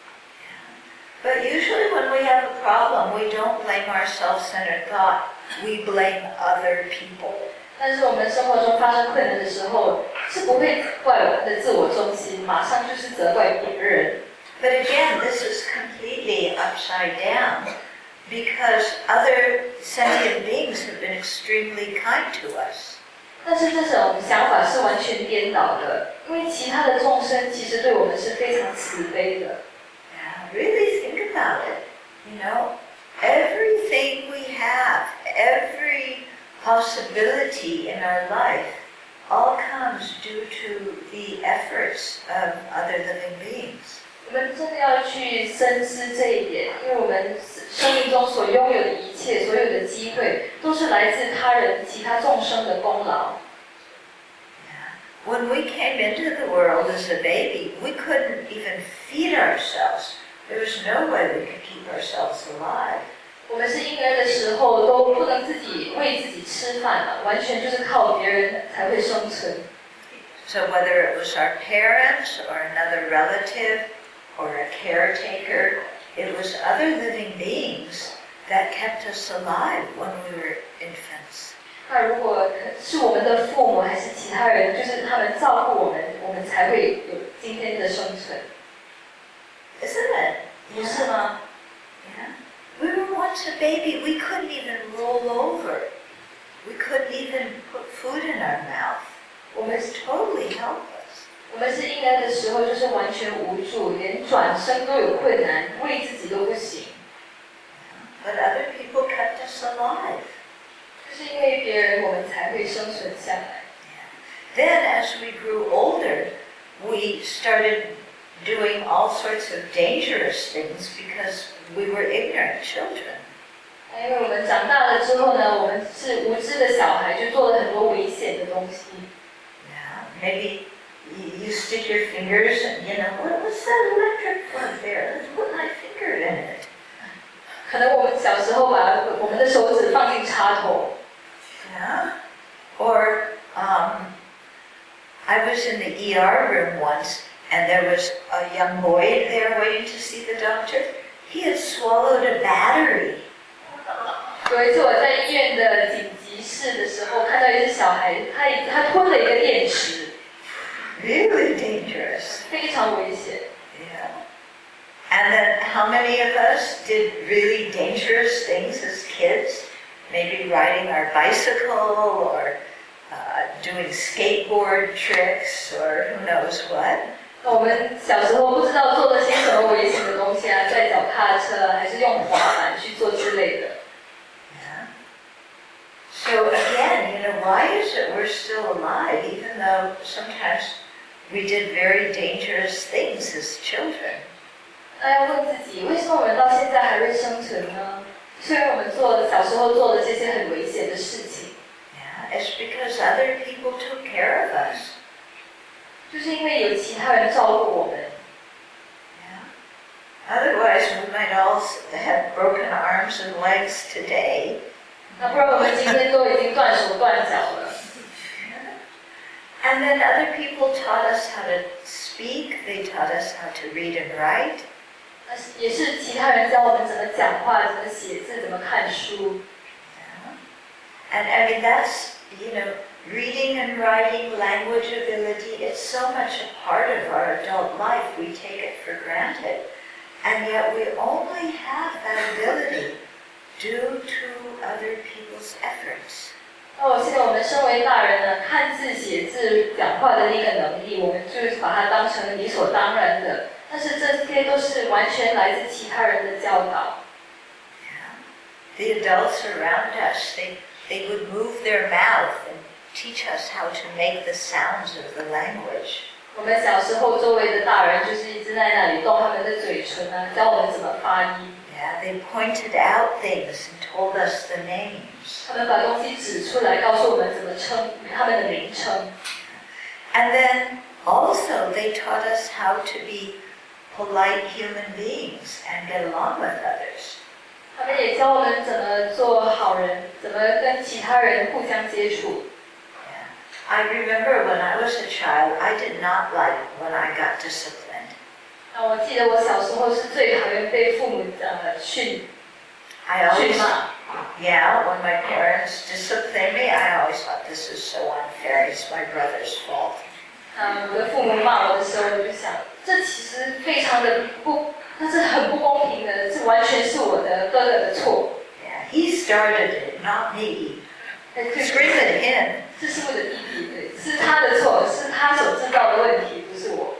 But usually when we have a problem, we don't blame our self-centered thought, we blame other people. 但是我们生活中发生困难的时候，是不会怪我们的自我中心，马上就是责怪别人。 But again, this is completely upside down because other sentient beings have been extremely kind to us. 但是这种想法是完全颠倒的，因为其他的众生其实对我们是非常慈悲的。 Really think about it. You know, everything we have, every possibility in our life, all comes due to the efforts of other living beings. 我们真的要去深思这一点，因为我们生命中所拥有的一切，所有的机会，都是来自他人、其他众生的功劳。 When we came into the world as a baby, we couldn't even feed ourselves. There was no way we could keep ourselves alive. 我们是婴儿的时候都不能自己喂自己吃饭了，完全就是靠别人才会生存。 So whether it was our parents or another relative or a caretaker, it was other living beings that kept us alive when we were infants. 那如果是我们的父母还是其他人，就是他们照顾我们，我们才会有今天的生存。 Isn't it? 不是吗？ Yeah. We were once a baby. We couldn't even roll over. We couldn't even put food in our mouth. 我们 It was totally helpless. 我们是婴儿的时候就是完全无助，连转身都有困难，喂自己都不行。 But other people kept us alive. 就是因为别人，我们才会生存下来。 Then, as we grew older, we started doing all sorts of dangerous things because we were ignorant children. 因为我们长大了之后呢，我们是无知的小孩，就做了很多危险的东西。 Yeah, maybe you, you stick your fingers and, you know, what was that electric plug there? Let's put my finger in it. 可能我们小时候把我们的手指放进插头。 Yeah. Or um, I was in the E R room once, and there was a young boy there waiting to see the doctor. He had swallowed a battery. 有一次我在医院的紧急室的时候，看到一只小孩，他他吞了一个电池， Really dangerous. 非常危险。 Yeah. And then how many of us did really dangerous things as kids? Maybe riding our bicycle or uh, doing skateboard tricks or who knows what. 那我们小时候不知道做了些什么危险的东西啊，在脚踏车还是用滑板去做之类的。 Yeah. So again, you know, why is it we're still alive, even though sometimes we did very dangerous things as children? 那要问自己，为什么我们到现在还会生存呢？虽然我们做小时候做了这些很危险的事情。 Yeah, it's because other people took care of us. 就是因为有其他人照顾我们。 Yeah. Otherwise, we might all have broken arms and legs today. 那不然我们今天都已经断手断脚了。 And then other people taught us how to speak. They taught us how to read and write. 也是其他人教我们怎么讲话、怎么写字、怎么看书。 Yeah. And I mean that's, you know, reading and writing, language ability, it's so much a part of our adult life. We take it for granted. And yet we only have that ability due to other people's efforts. 那我记得我们身为大人呢，看字、写字、讲话的那个能力，我们就是把它当成理所当然的。但是这些都是完全来自其他人的教导。 Yeah. The adults around us, they, they would move their mouth and teach us how to make the sounds of the language. 我们小时候周围的大人就是一直在那里动他们的嘴唇啊，教我们怎么发音。 Yeah, they pointed out things and told us the names. 他们把东西指出来，告诉我们怎么称他们的名称。 And then also they taught us how to be polite human beings and get along with others. 他们也教我们怎么做好人，怎么跟其他人互相接触。 Yeah. I remember when I was a child, I did not like when I got disciplined. 那我记得我小时候是最讨厌被父母呃训 I always, 训骂。 yeah, when my parents disciplined me, I always thought this is so unfair. It's my brother's fault. 嗯，我的父母骂我的时候，我就想，这其实非常的不，那是很不公平的，这完全是我的哥哥的错。 Yeah, he started it, not me. 哎，对 Scream at him. 这是我的弟弟，对，是他的错，是他所制造的问题，不是我。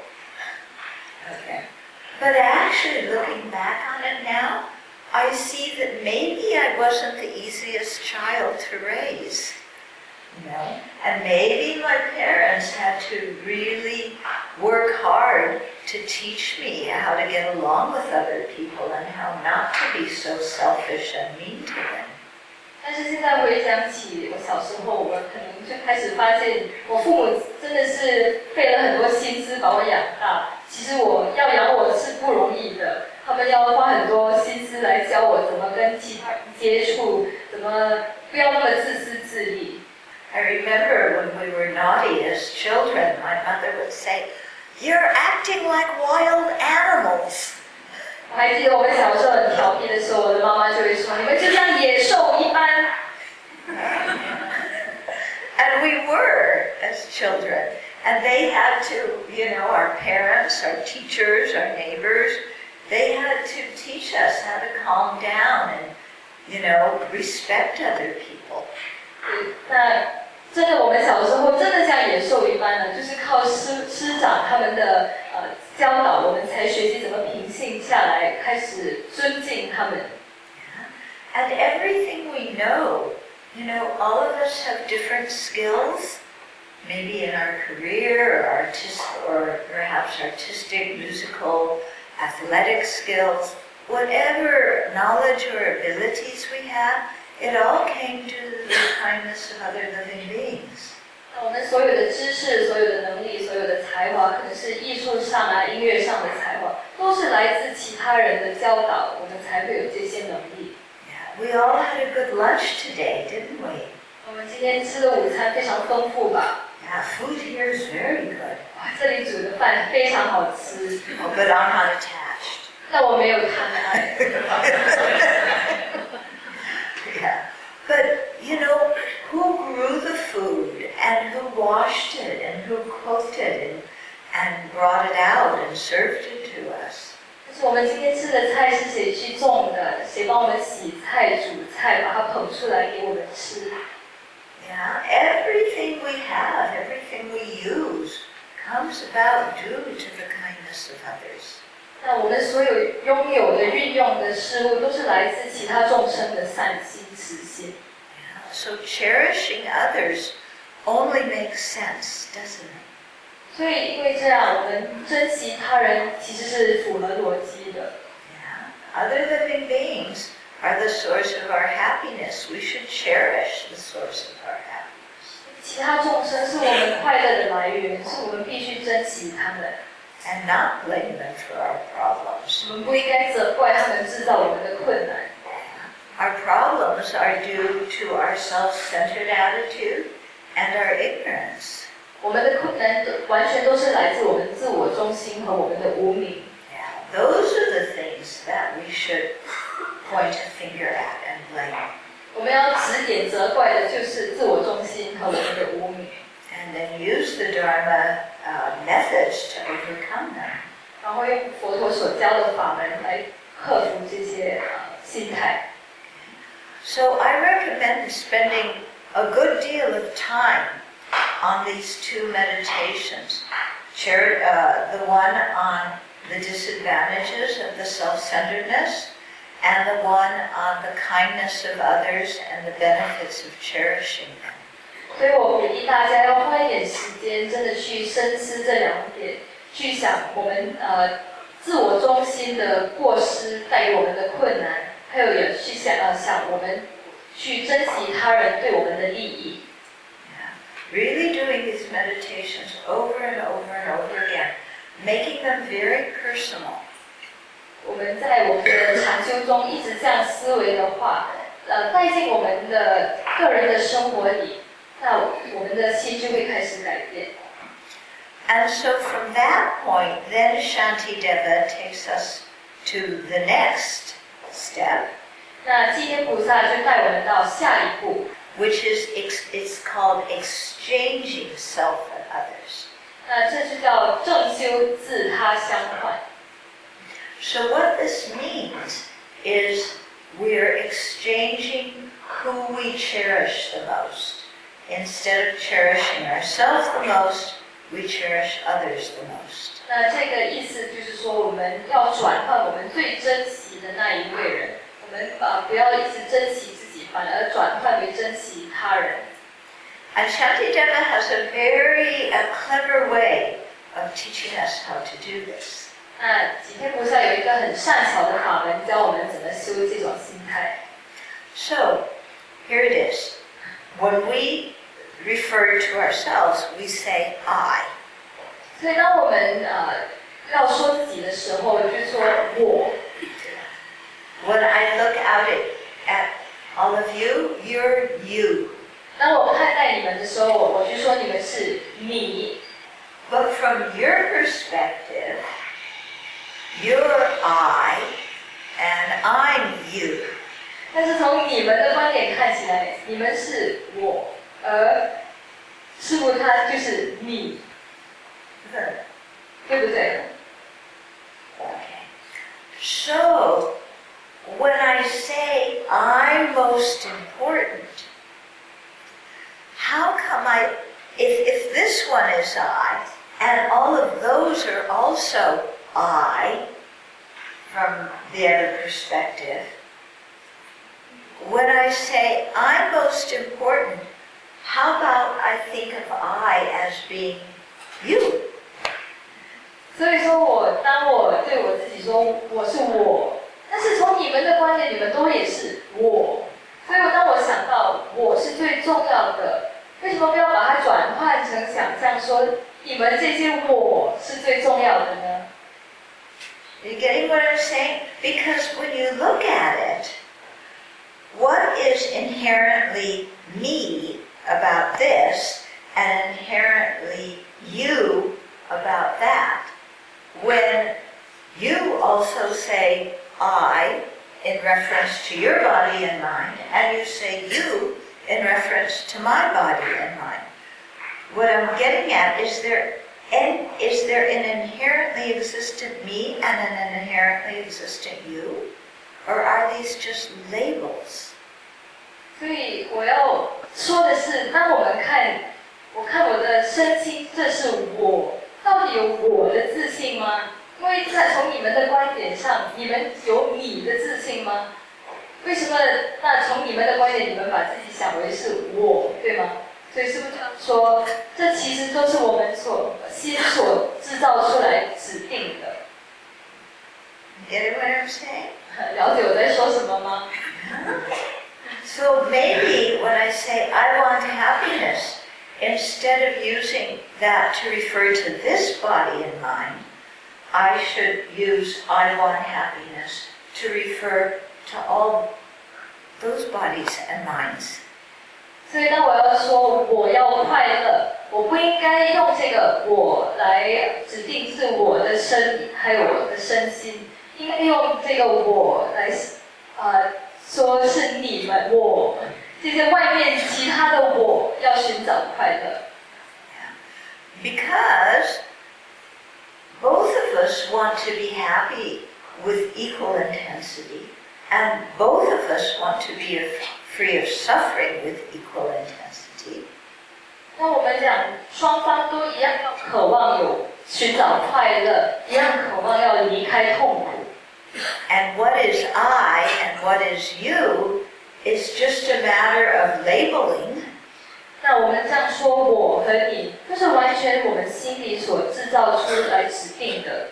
Okay. But actually, looking back on it now, I see that maybe I wasn't the easiest child to raise. You know, and maybe my parents had to really work hard to teach me how to get along with other people and how not to be so selfish and mean to them. 但是现在回想起我小时候，我可能就开始发现，我父母真的是费了很多心思把我养大。其实我要养我是不容易的，他们要花很多心思来教我怎么跟其他人接触，怎么不要那么自私自利。 I remember when we were naughty as children, my mother would say, "You're acting like wild animals." 我还记得我们小时候很调皮的时候，我的妈妈就会说：“你们就像野兽一般。” And we were as children. And they had to, you know, our parents, our teachers, our neighbors, they had to teach us how to calm down and, you know, respect other people. 对，那真的，我们小时候真的像野兽一般呢，就是靠师师长他们的呃教导，我们才学习怎么平静下来，开始尊敬他们。 And everything we know, you know, all of us have different skills, maybe in our career or artist, or perhaps artistic, musical, athletic skills, whatever knowledge or abilities we have, it all came to the kindness of other living beings. 那我们所有的知识、所有的能力、所有的才华，可能是艺术上啊、音乐上的才华，都是来自其他人的教导，我们才会有这些能力。 Yeah, we all had a good lunch today, didn't we? 我们今天吃的午餐非常丰富吧？ Yeah, food here is very good. 哇，这里煮的饭非常好吃。 Oh, but I'm not attached. 但我没有贪爱。 Yeah, but you know, who grew the food and who washed it and who cooked it and, and brought it out and served it to us? 但是我们今天吃的菜是谁去种的？谁帮我们洗菜、煮菜，把它捧出来给我们吃？ Yeah, everything we have, everything we use, comes about due to the kindness of others. 那我们所有拥有的、运用的事物，都是来自其他众生的善心、慈心。 Yeah, So cherishing others only makes sense, doesn't it? 所以因为这样，我们珍惜他人其实是符合逻辑的。 Yeah. Other living beings are the source of our happiness. We should cherish the source of our happiness. 其他众生是我们快乐的来源，是我们必须珍惜他们。 And not blame them for our problems. 我们不应该责怪他们制造我们的困难。 Our problems are due to our self-centered attitude and our ignorance. 我们的困难完全都是来自我们自我中心和我们的无明。 Yeah, those are the things that we should point a finger at and blame. 我们要指点责怪的就是自我中心和我们的无明。 And then use the Dharma uh, methods to overcome them. 然后用佛陀所教的法门来克服这些呃心态。 So I recommend spending a good deal of time on these two meditations. Share, uh, the one on the disadvantages of the self-centeredness and the one on the kindness of others and the benefits of cherishing them. 所以我鼓励大家要花一点时间，真的去深思这两点，去想我们呃自我中心的过失带给我们的困难，还有也去想呃想我们去珍惜他人对我们的利益。 Yeah. Really doing these meditations over and over and over again, making them very personal. 我们在我们的禅修中一直这样思维的话，呃，带进我们的个人的生活里。那我们的心就会开始改变。 And so from that point, then Shantideva takes us to the next step. 那济天菩萨就带我们到下一步 which is ex- it's called exchanging self and others. 那这就叫正修自他相换。 So what this means is we're exchanging who we cherish the most. Instead of cherishing ourselves the most, we cherish others the most. 那这个意思就是说，我们要转换我们最珍惜的那一位人，我们呃不要一直珍惜自己，反而转换为珍惜他人。 And Shantideva has a very a clever way of teaching us how to do this. 那济天菩萨有一个很善巧的法门，教我们怎么修这种心态。 So, here it is. When we refer to ourselves, we say I. 所以当我们呃要说自己的时候，就说我。 When I look out at, at all of you, you're you. 当我看待你们的时候，我就说你们是你。 But from your perspective, you're I, and I'm you. 但是从你们的观点看起来，你们是我，而师父他就是你，对不对？ Okay. So, when I say I'm most important, how come I, if, if this one is I, and all of those are also I, from the other perspective, when I say I'm most important, how about I think of I as being you? 所以说我当我对我自己说我是我，但是从你们的观点，你们都也是我，所以我当我想到我是最重要的，为什么不要把它转换成想象说你们这些我是最重要的呢？ Are you getting what I'm saying? Because when you look at it, what is inherently me about this and inherently you about that? When you also say I in reference to your body and mind, and you say you in reference to my body and mind. What I'm getting at is there and is there an inherently existent me and an inherently existent you? Or are these just labels? 所以我要说的是，当我们看，我看我的身心，这是我，到底有我的自信吗？因为在从你们的观点上，你们有你的自信吗？为什么？那从你们的观点，你们们把自己想为是我，对吗？所以是不是这样说，这其实都是我们所心所制造出来指定的？ Get what I'm saying? 了解我在说什么吗？ So maybe when I say I want happiness, instead of using that to refer to this body and mind, I should use I want happiness to refer to all those bodies and minds. 所以当我要说我要快乐，我不应该用这个我来指定是我的身还有我的身心，应该用这个我来呃说是你们我这些外面其他的我要寻找快乐。 Because both of us want to be happy with equal intensity, and both of us want to be free of suffering with equal intensity. 那我们讲双方都一样要渴望有寻找快乐，一样渴望要离开痛苦。 And what is I and what is you is just a matter of labeling. 那我们这样说，我和你，就是完全我们心里所制造出来指定的。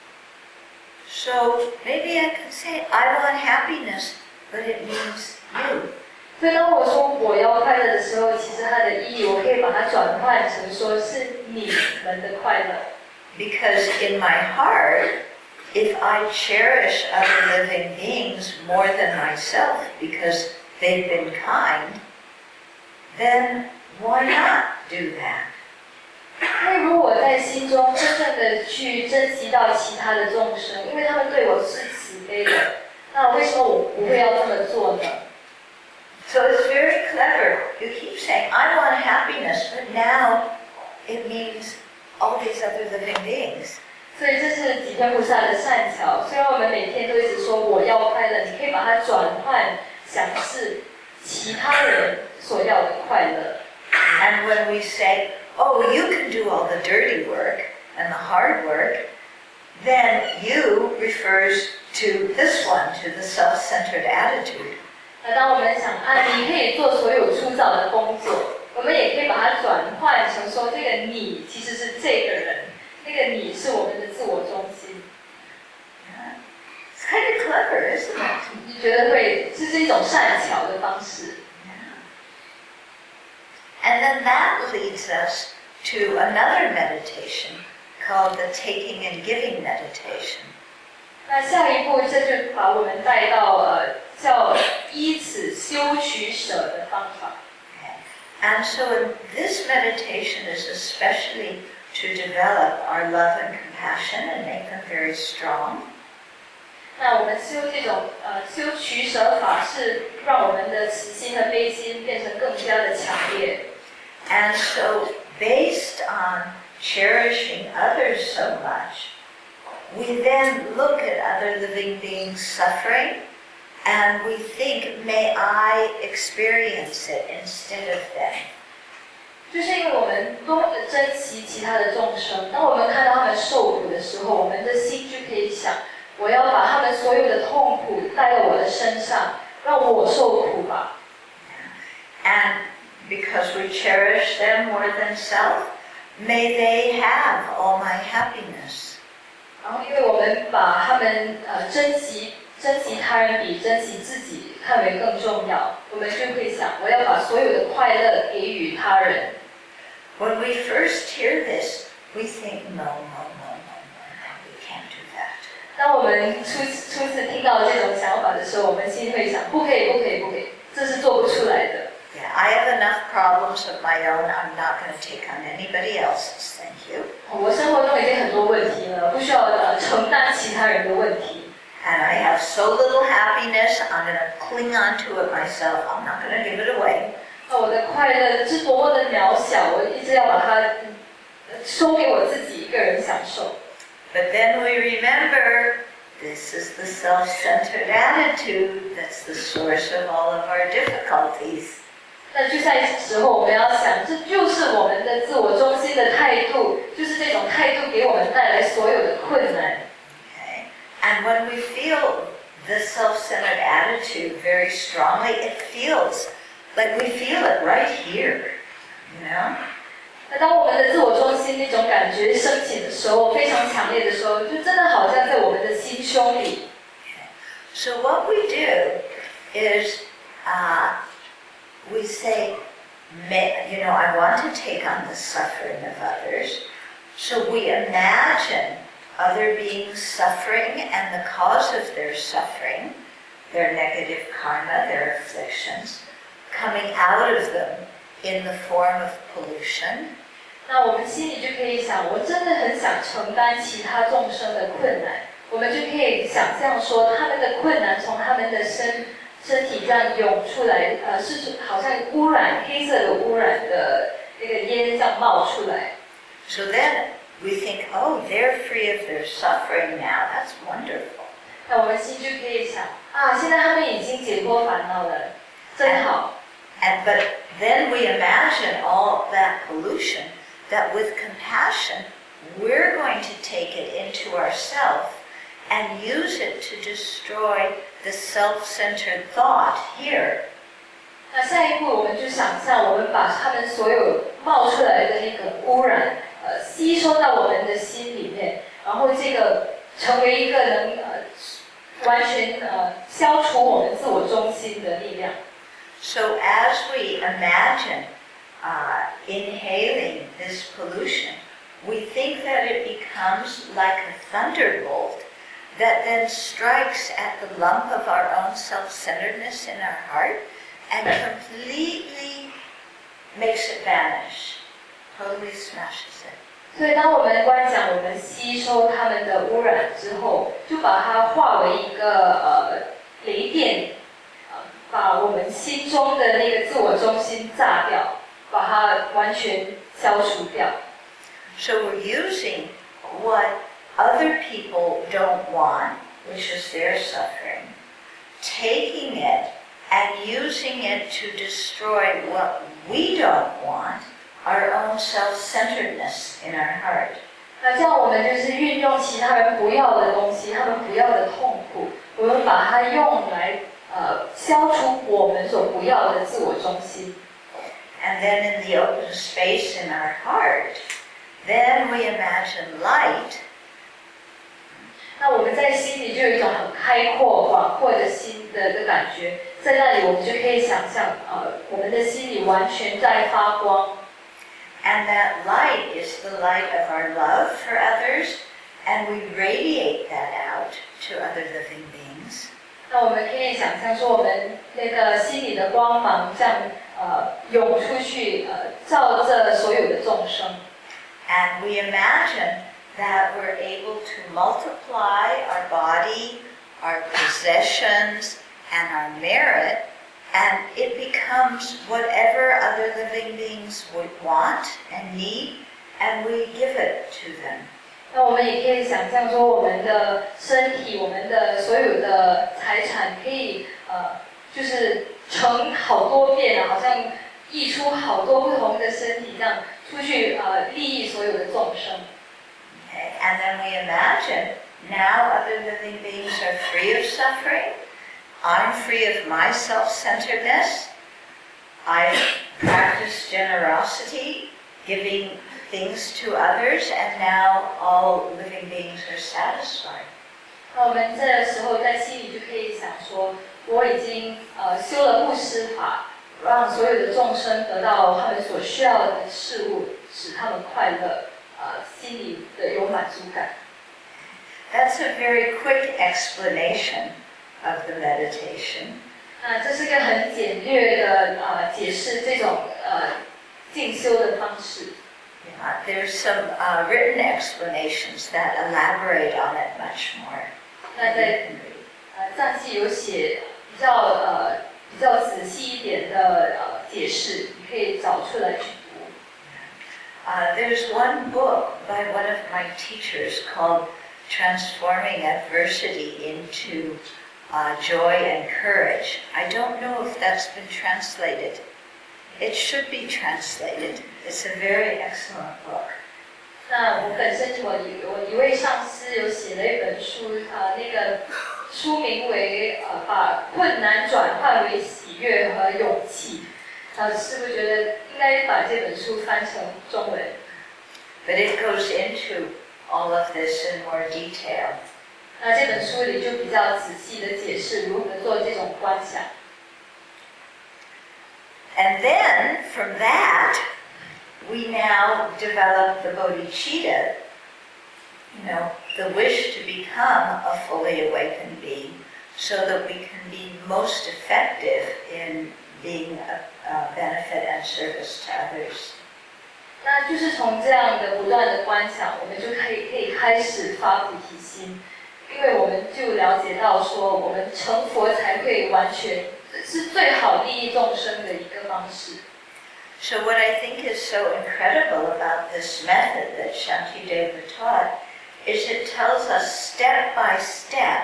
So maybe I could say I want happiness, but it means you. 所以当我说我要快乐的时候，其实它的意义，我可以把它转换成说是你们的快乐。 Because in my heart, if I cherish other living beings more than myself because they've been kind, then why not do that? 因为如果我在心中真正的去珍惜到其他的众生，因为他们对我是慈悲的，那为什么我不会要这么做呢？ So it's very clever. You keep saying, I want happiness, but now it means all these other living beings. 所以这是几天菩萨的善巧。虽然我们每天都一直说我要快乐，你可以把它转换想是其他人所要的快乐。 And when we say, oh, you can do all the dirty work and the hard work, then you refers to this one, to the self-centered attitude. 那当我们想啊，你可以做所有粗糙的工作，我们也可以把它转换成说，这个你其实是这个人，那个你是我们的自我中心。 Yeah. It's kind of clever, isn't it? 你觉得会这是一种善巧的方式？ And then that leads us to another meditation called the taking and giving meditation. 那下一步，这就把我们带到呃叫依此修取舍的方法。 Okay. And so in this meditation is especially to develop our love and compassion and make them very strong. 那我们修这种呃修取舍法，是让我们的慈心和悲心变成更加的强烈。 And so based on cherishing others so much, we then look at other living beings suffering and we think, may I experience it instead of them. 就是因为我们多么的珍惜其他的众生，当我们看到他们受苦的时候，我们的心就可以想，我要把他们所有的痛苦带到我的身上，让我受苦吧。 And because we cherish them more than self, may they have all my happiness. 然后，因为我们把他们呃珍惜珍惜他人比珍惜自己看为更重要，我们就会想，我要把所有的快乐给予他人。 When we first hear this, we think, no, no, no, no, no, no, we can't do that. 当我们初初次听到这种想法的时候，我们心里会想，不可以，不可以，不可以，这是做不出来的。 Yeah, I have enough problems of my own. I'm not going to take on anybody else's. Thank you. 我生活中已经很多问题了，不需要呃承担其他人的问题。 And I have so little happiness, I'm going to cling on to it myself. I'm not going to give it away. 那我的快乐是多么的渺小，我一直要把它收给我自己一个人享受。 But then we remember this is the self-centered attitude that's the source of all of our difficulties. 那就在时候，我们要想，这就是我们的自我中心的态度，就是这种态度给我们带来所有的困难。 Okay? And when we feel the self-centered attitude very strongly, it feels like we feel it right here, you know? 那当我们的自我中心那种感觉升起的时候，非常强烈的时候，就真的好像在我们的心胸里。 So what we do is uh, we say, you know, I want to take on the suffering of others. So we imagine other beings suffering and the cause of their suffering, their negative karma, their afflictions, coming out of them in the form of pollution. 那我们心里就可以想，我真的很想承担其他众生的困难，我们就可以想象说，他们的困难从他们的身身体这样涌出来，呃，是好像污染黑色的污染的那个烟这样冒出来。 So then we think, oh, they're free of their suffering now. That's wonderful. 那我们心就可以想，啊，现在他们已经解脱烦恼了，真好。 And but then we imagine all that pollution, that with compassion, we're going to take it into ourselves and use it to destroy the self-centered thought here. 那下一步我们就想象，我们把他们所有冒出来的那个污染，呃，吸收到我们的心里面，然后这个成为一个能呃完全呃消除我们自我中心的力量。 So as we imagine uh, inhaling this pollution, we think that it becomes like a thunderbolt that then strikes at the lump of our own self-centeredness in our heart and completely makes it vanish, totally smashes it. 所以当我们观想我们吸收他们的污染之后，就把它化为一个呃雷电，呃，把我们心中的那个自我中心炸掉，把它完全消除掉。 So we're using what other people don't want, which is their suffering, taking it and using it to destroy what we don't want, our own self-centeredness in our heart. 那这样我们就是运用其他人不要的东西，他们不要的痛苦，我们把它用来呃消除我们所不要的自我中心。 And then in the open space in our heart, then we imagine light. 那我们在心里就有一种很开阔、广阔的心的的感觉，在那里我们就可以想象，呃，我们的心里完全在发光。 And that light is the light of our love for others, and we radiate that out to other living beings. 那我们可以想象说，我们那个心里的光芒这样呃涌出去，呃，照着所有的众生。 And we imagine that we're able to multiply our body, our possessions, and our merit, and it becomes whatever other living beings would want and need, and we give it to them. 那我们也可以想象说，我们的身体，我们的所有的财产，可以呃，就是成好多遍了，好像溢出好多不同的身体，这样出去呃利益所有的众生。 Okay? And then we imagine now other living beings are free of suffering. I'm free of my self-centeredness. I've practiced generosity, giving things to others, and now all living beings are satisfied. 那我们这时候在心里就可以想说，我已经呃修了布施法，让所有的众生得到他们所需要的事物，使他们快乐，呃，心里的有满足感。 That's a very quick explanation of the meditation. 那这是个很简略的呃解释这种呃静修的方式。 Yeah, there's some uh, written explanations that elaborate on it much more. 那在呃藏记有写比较呃比较仔细一点的呃解释，你可以找出来去读。 Uh, there's one book by one of my teachers called Transforming Adversity into uh, Joy and Courage. I don't know if that's been translated. It should be translated. It's a very excellent book. 那我本身我一我一位上师有写了一本书，呃，那个书名为呃把困难转换为喜悦和勇气。 然后师父觉得应该把这本书翻成中文。 But it goes into all of this in more detail. 那这本书里就比较仔细的解释如何做这种观想。 And then from that, we now develop the bodhicitta, you know, the wish to become a fully awakened being, so that we can be most effective in being a, a benefit and service to others. 那就是从这样的不断的观想，我们就可以可以开始发菩提心，因为我们就了解到说，我们成佛才会完全是最好利益众生的一个方式。 So what I think is so incredible about this method that Shantideva taught is it tells us step by step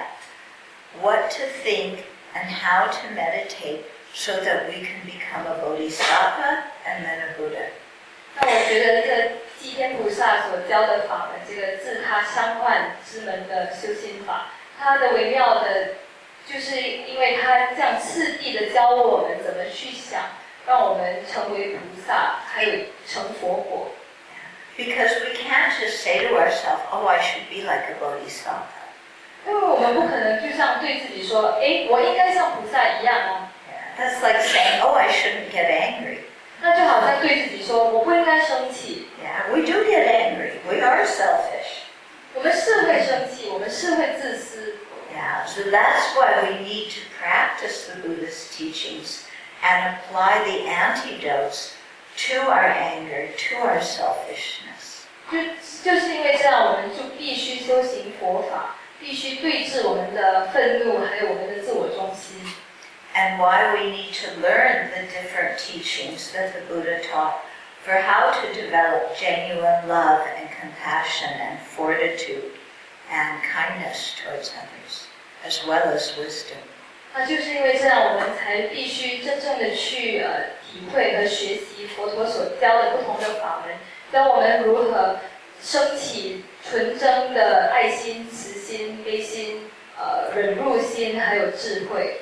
what to think and how to meditate so that we can become a bodhisattva and then a Buddha. 那我觉得这寂天菩萨所教的法门，这个自他相换之门的修心法，它的微妙的，就是因为它这样次第的教我们怎么去想，让我们成为菩萨，还有成佛果。 Because we can't just say to ourselves, "Oh, I should be like a bodhisattva." 因为我们不可能就像对自己说，哎，我应该像菩萨一样啊。 Yeah, that's like saying, "Oh, I shouldn't get angry." 那就好像对自己说，我不应该生气。 Yeah, we do get angry. We are selfish. 我们是会生气，我们是会自私。 Yeah, so that's why we need to practice the Buddhist teachings and apply the antidotes to our anger, to our selfishness. 就就是因为这样，我们就必须修行佛法，必须对治我们的愤怒，还有我们的自我中心。 And why we need to learn the different teachings that the Buddha taught for how to develop genuine love and compassion and fortitude and kindness towards others, as well as wisdom. 那就是因为这样，我们才必须真正的去呃体会和学习佛陀所教的不同的法门，教我们如何升起纯真的爱心、慈心、悲心、呃忍辱心，还有智慧。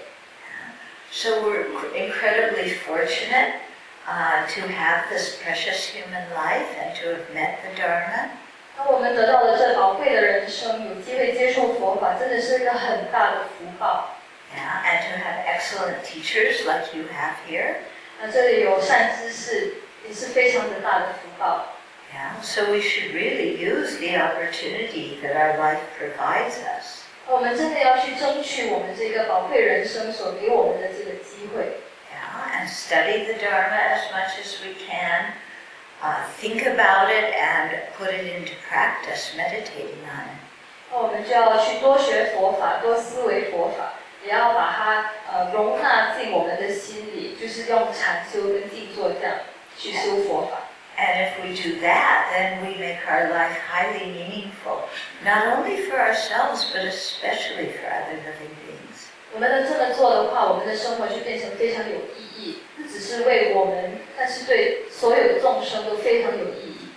So we're incredibly fortunate uh, to have this precious human life and to have met the Dharma. 当我们得到了这宝贵的人生，有机会接受佛法，真的是一个很大的福报。 Yeah, and to have excellent teachers like you have here. 那这里有善知识，也是非常的大的福报。 Yeah, so we should really use the opportunity that our life provides us. 我们真的要去争取我们这个宝贵人生所给我们的这个机会。 Yeah, and study the Dharma as much as we can. Uh, think about it and put it into practice, meditating on it. 那我们就要去多学佛法，多思维佛法，也要把它呃容纳进我们的心里，就是用禅修跟静坐这样去修佛法。 And if we do that, then we make our life highly meaningful, not only for ourselves, but especially for other living beings. 我们能这么做的话，我们的生活就变成非常有意义，不只是为我们，但是对所有的众生都非常有意义。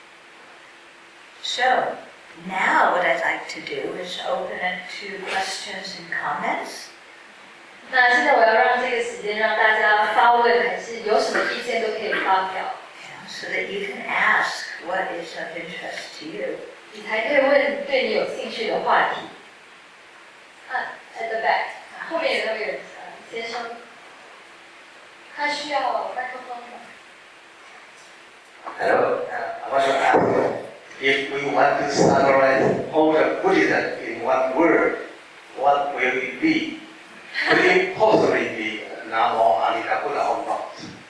So, now what I'd like to do is open it to questions and comments. 那现在我要让这个时间让大家发问，还是有什么意见都可以发表。 So that you can ask what is of interest to you. 你才可以问对你有兴趣的话题。啊 ，at the back， 后面有那位人，先生，他需要麦克风吗 Hello, uh, I want to ask, if we want to summarize all the Buddhism in one word, what will it be? Will it possibly be Namo Amida Buddha or not?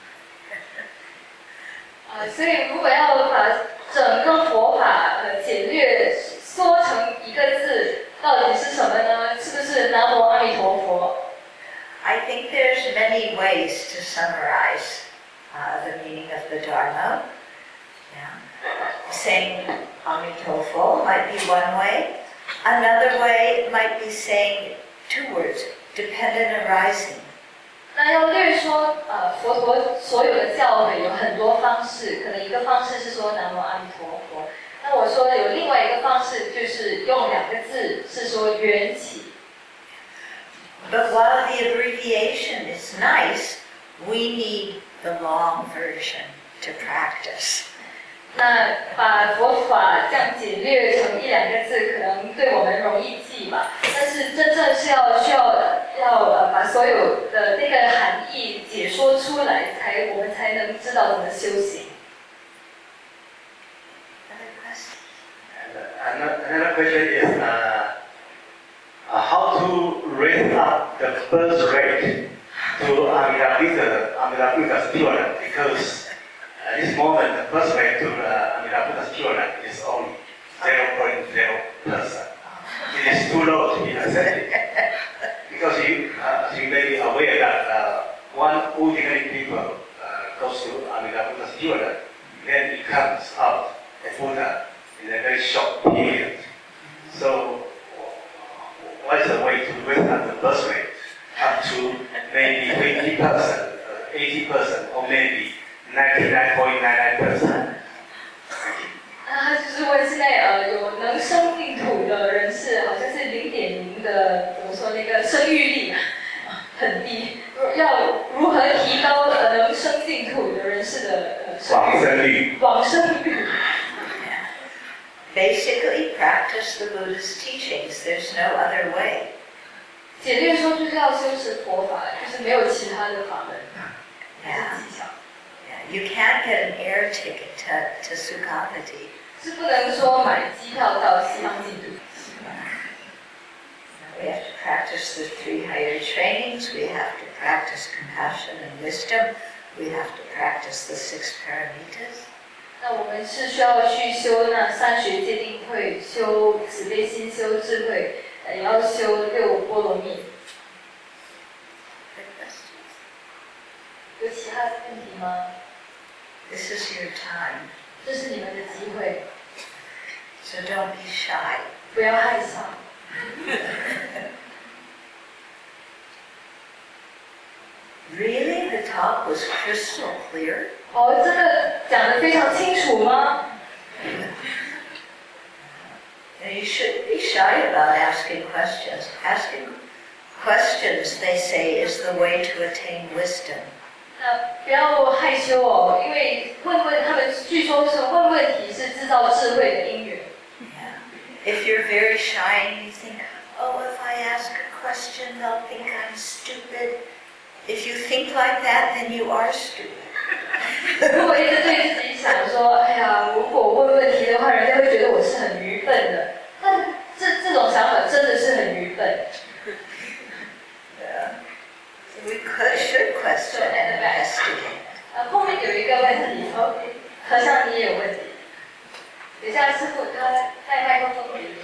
啊，所以如果要把整个佛法呃简略缩成一个字，到底是什么呢？是不是南无阿弥陀佛？ I think there's many ways to summarize uh, the meaning of the Dharma. Yeah. Saying Amitofo might be one way. Another way might be saying two words, dependent arising. 那要略说，呃，佛陀所有的教诲有很多方式，可能一个方式是说南无阿弥陀佛。那我说有另外一个方式，就是用两个字，是说缘起。 But while the abbreviation is nice, We need the long version to practice. 那把佛法这样简略成一两个字，可能对我们容易记吧。但是真正是要需要要呃把所有的那个含义解说出来，才我们才能知道怎么修行。 Another question is uh, uh, how to raise up the birth rate to Amitabha Amitabha's pure, because at this moment the birth rate to uh, Amitabha's pure is only zero point zero percent. It is too low to be accepted. Because you, uh, you may be aware that uh, one ordinary people uh, goes to Amitabha's pure, then it comes out a Buddha in a very short period. So, what is the way to raise up the birth rate up to maybe twenty percent, eighty percent, or maybe ninety-nine point nine nine percent? 他就是问现在呃有能生净土的人士，好像是零点零的，怎么说那个生育力很低，要如何提高呃能生净土的人士的呃生育率？往生率。 Basically, practice the Buddha's teachings. There's no other way. 简略说，就是要修持佛法，就是没有其他的法门。 Yeah. Yeah. You can't get an air ticket to, to Sukhavati. 是不能说买机票到西方净土。 We have to practice the three higher trainings. We have to practice compassion and wisdom. We have to practice the six paramitas. 那我们是需要去修那三学戒定慧，修慈悲心，修智慧，也要修六波罗蜜。有其他的问题吗？ This is your time. 这是你们的机会， So don't be shy. 不要害臊。 Really? The talk was crystal clear? 哦，真的讲得非常清楚吗？ And you shouldn't be shy about asking questions. Asking questions, they say, is the way to attain wisdom. 那不要害羞哦，因为问问他们，据说是问问题是制造智慧的因缘。 Yeah. If you're very shy and you think, oh, if I ask a question, they'll think I'm stupid. If you think like that, then you are stupid. 如果一直对自己想说，哎呀，如果问问题的话，人家会觉得我是很愚笨的。但这这种想法真的是很愚笨。 Yeah. So we could, should question and investigate. 呃，后面有一个问题 ，OK， 和尚你也有问题。等一下，师傅他带麦克风给你。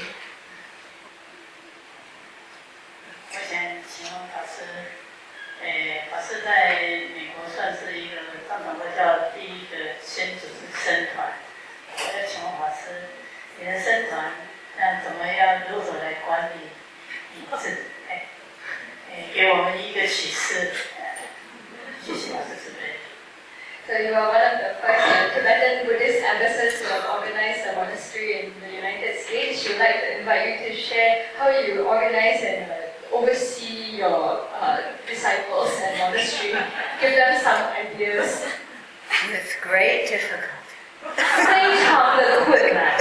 我想请问法师，诶，法师在美国算是一个藏传佛教第一个先组织僧团。我要请问法师，你的僧团那怎么样如何来管理？你自诶诶，给我们一个启示。谢谢法师慈悲。 So you are one of the first Tibetan Buddhist ambassadors who have organized a monastery in the United States. She would like to invite you to share how you organize and uh, oversee your uh, disciples and monastery. Give them some ideas. With great difficulty. 非常的困难。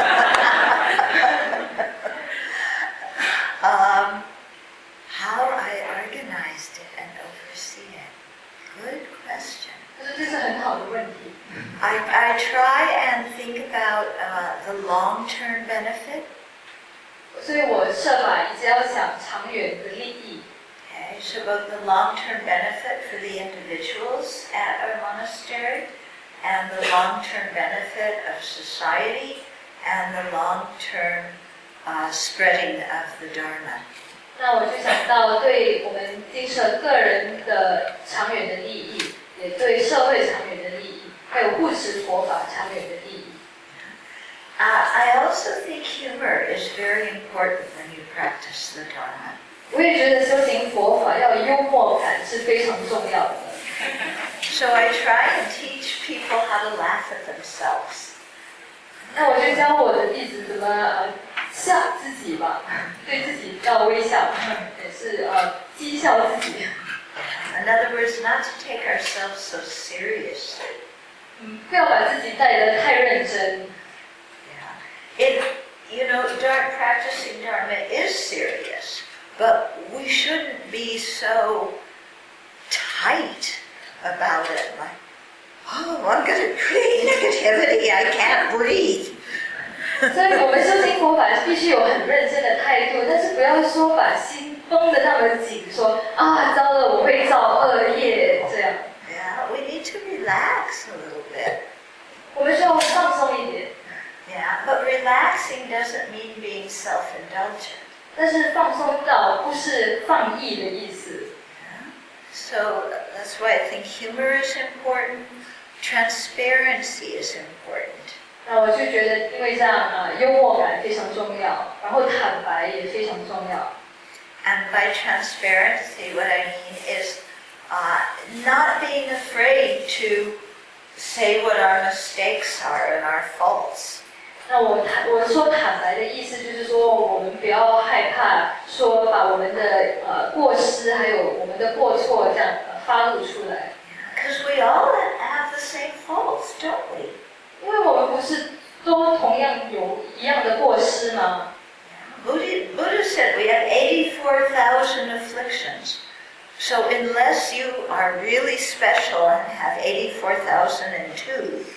um, how I organized it and oversee it. Good question. 可是这是很好的问题。 I, I try and think about uh, the long-term benefit. 所以我设法一直要想长远的利益。 Okay, so both the long-term benefit for the individuals at our monastery and the long-term benefit of society and the long-term uh, spreading of the Dharma. 那我就想到对我们精舍个人的长远的利益，也对社会长远的利益，还有护持佛法长远的利益。 Uh, I also think humor is very important when you practice the Dharma. 我也觉得修行佛法要有幽默感是非常重要的。 So I try and teach people how to laugh at themselves. 那我就教我的弟子怎么呃笑自己吧，对自己要微笑，也是呃讥笑自己。 In other words, not to take ourselves so seriously. 嗯，不要把自己带得太认真。 Yeah. It, you know, Dharma, practicing Dharma is serious, but we shouldn't be so tight about it. Like, oh, I'm going to create negativity. I can't breathe. 所以我们修行佛法必须有很认真的态度，但是不要说把心绷得那么紧，说啊，糟了，我会造恶业这样。 Yeah, we need to relax a little bit. 我们需要放松一点。 Yeah, but relaxing doesn't mean being self-indulgent. 但是放松到不是放逸的意思。 So that's why I think humor is important, transparency is important. 那我就觉得，因为这样啊、呃，幽默感非常重要，然后坦白也非常重要。 And by transparency, what I mean is uh, not being afraid to say what our mistakes are and our faults. 那我坦我说坦白的意思就是说，我们不要害怕说把我们的呃过失还有我们的过错这样、呃、发露出来。 Because we all have the same faults, don't we? 因为我们不是都同样有一样的过失吗？ Buddha, Buddha said we have eighty-four thousand afflictions. So unless you are really special and have eighty-four thousand two,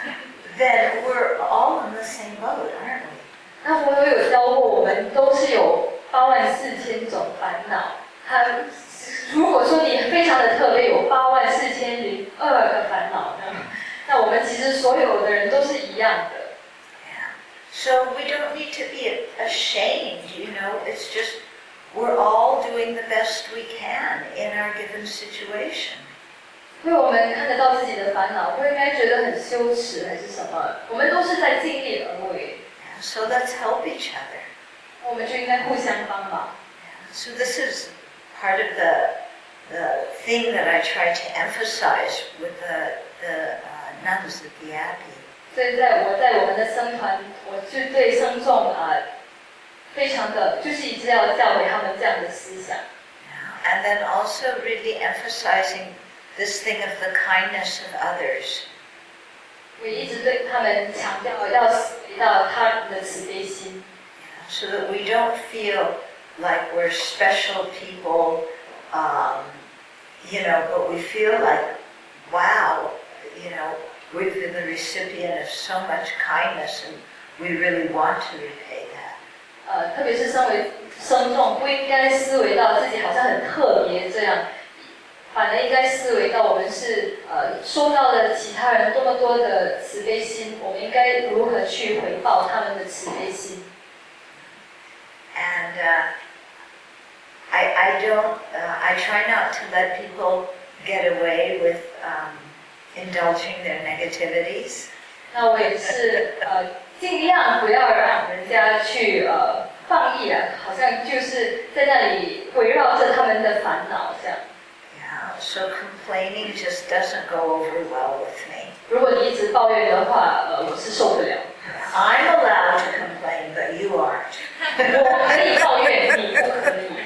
then we're all in the same boat, aren't we? 那佛陀有教过我们，都是有八万四千种烦恼。他如果说你非常的特别，有八万四千零二个烦恼呢，那我们其实所有的人都是一样的。 Yeah. So we don't need to be ashamed, you know, it's just we're all doing the best we can in our given situation. 因为我们看得到自己的烦恼，不应该觉得很羞耻还是什么，我们都是在尽力而为。 Yeah. So let's help each other. 我们就应该互相帮忙。 Yeah. So this is part of the, the thing that I try to emphasize with the, the uh, nuns at the Abbey. 所以在我在我们的僧团，我就对僧众啊、呃，非常的就是一直要教诲他们这样的思想。 Yeah. And then also really emphasizing this thing of the kindness of others. 我一直对他们强调要回到他人的慈悲心。 Yeah. So that we don't feel like we're special people, um, you know, but we feel like, wow, you know, we've been the recipient of so much kindness and we really want to repay that. 呃，特别是身为僧众，不应该思维到自己好像很特别这样，反而应该思维到我们是呃收到了其他人多么多的慈悲心，我们应该如何去回报他们的慈悲心。 And uh, I, I don't, uh, I try not to let people get away with um, indulging their negativities. 那我也是呃尽量不要让人家去呃放逸啊，好像就是在那里围绕着他们的烦恼这样。 Yeah, so complaining just doesn't go over well with me. 如果你一直抱怨的话，呃，我是受不了。 I'm allowed to complain, but you aren't. 我可以抱怨，你不可以。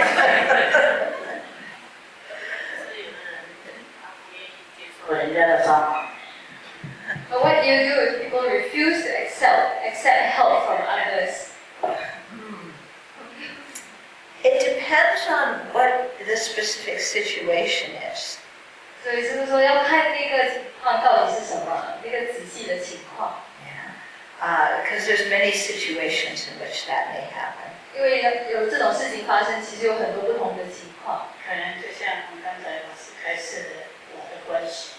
人家的伤害。 But what do you do if people refuse to accept accept help from others? It depends on what the specific situation is. 所以就是说要看那个情况到底是什么，那个仔细的情况。 Yeah, because uh, there's many situations in which that may happen. 因为有这种事情发生，其实有很多不同的情况。 可能就像我们刚才老师开示的，我的关系。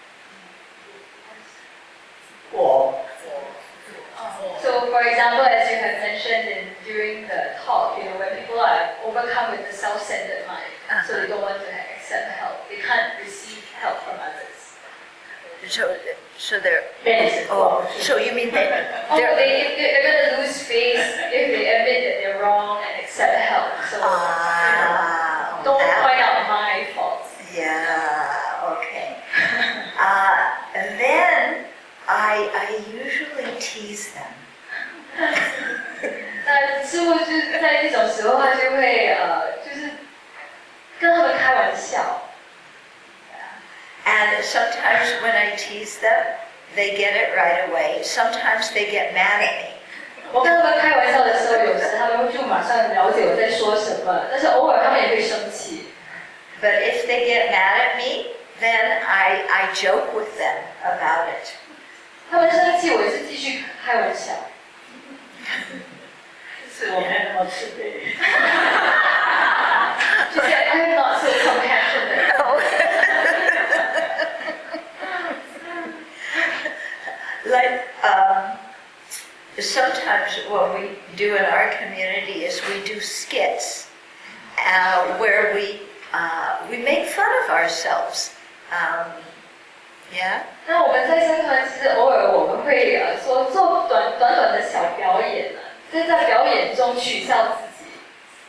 我。 So, for example, as you have mentioned in, during the talk, you know, when people are overcome with the self-centered mind, uh-huh. so they don't want to accept help, they can't receive help from others. So, so they're. Yes. Oh, so you mean they? Oh, they, they're going to lose face if they admit that they're wrong and accept help. So, Ah, you know, don't that, point out my faults. Yeah. Okay. uh, and then I I usually tease them. 那师父就是在这种时候，他就会呃，就是跟他们开玩笑。 And sometimes when I tease them, they get it right away. Sometimes they get mad at me. 我跟他们开玩笑的时候，有时他们就马上了解我在说什么，但是偶尔他们也会生气。 But if they get mad at me, then I, I joke with them about it. 他们生气，我也是继续开玩笑。 是我没那么慈悲。 She said, "I am not so compassionate." Like, um, sometimes what we do in our community is we do skits uh, where we uh, we make fun of ourselves. Um, yeah. 那我们在生团其实偶尔我们会呃说做短短短的小表演呢，就是在表演中取笑自己。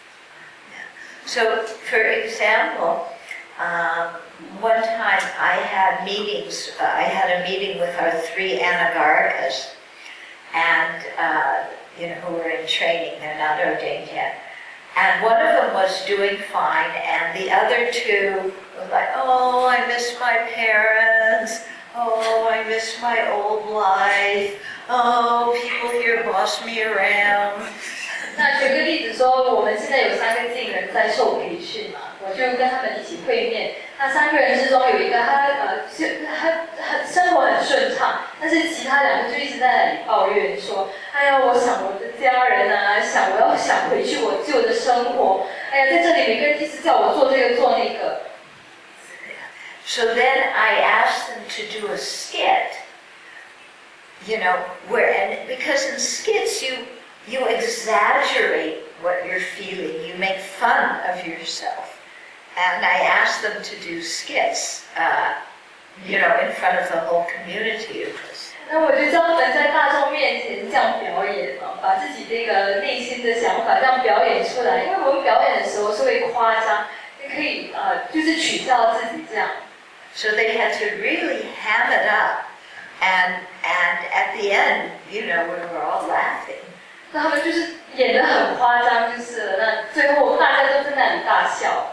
So, for example, um, one time I had meetings. Uh, I had a meeting with our three Anagarikas, and uh, you know who were in training. They're not ordained yet. And one of them was doing fine, and the other two were like, "Oh, I miss my parents. Oh, I miss my old life. Oh, people here boss me around." 那举个例子说，我们现在有三个静人在受培训嘛，我就跟他们一起会面。那三个人之中有一个他呃，就他很生活很顺畅，但是其他两个就一直在那里抱怨说：“哎呀，我想我的家人啊，想我要想回去我旧的生活。哎呀，在这里每个人一直叫我做这个做那个。” So then I asked them to do a skit, you know, where, and because in skits you, you exaggerate what you're feeling, you make fun of yourself. And I asked them to do skits, uh, you know, in front of the whole community of this. 那我就叫他们在大众面前这样表演哦，把自己这个内心的想法这样表演出来，因为我们表演的时候是会夸张，也可以呃，就是取笑自己这样。 So they had to really ham it up, and and at the end, you know, we were all laughing. 那他们就是演得很夸张，就是了。那最后大家都在那里大笑。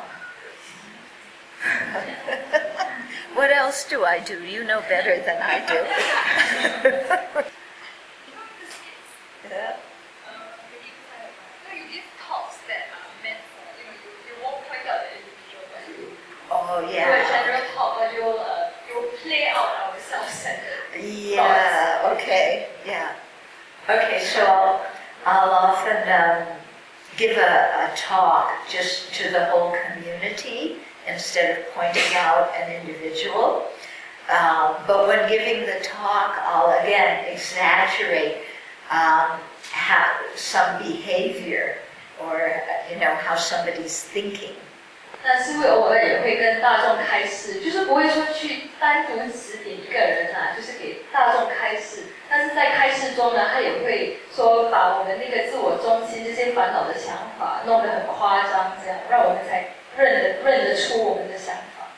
What else do I do? You know better than I do. Yeah. Oh yeah. Talk, but you'll uh, you'll play out our self-centered. Yeah. Okay. Yeah. Okay. So I'll I'll often um, give a, a talk just to the whole community instead of pointing out an individual. Um, but when giving the talk, I'll again exaggerate um, how some behavior or you know how somebody's thinking. 但是会偶尔也会跟大众开示，就是不会说去单独指点一个人啊，就是给大众开示。但是在开示中呢，他也会说把我们那个自我中心这些烦恼的想法弄得很夸张，这样让我们才认得认得出我们的想法。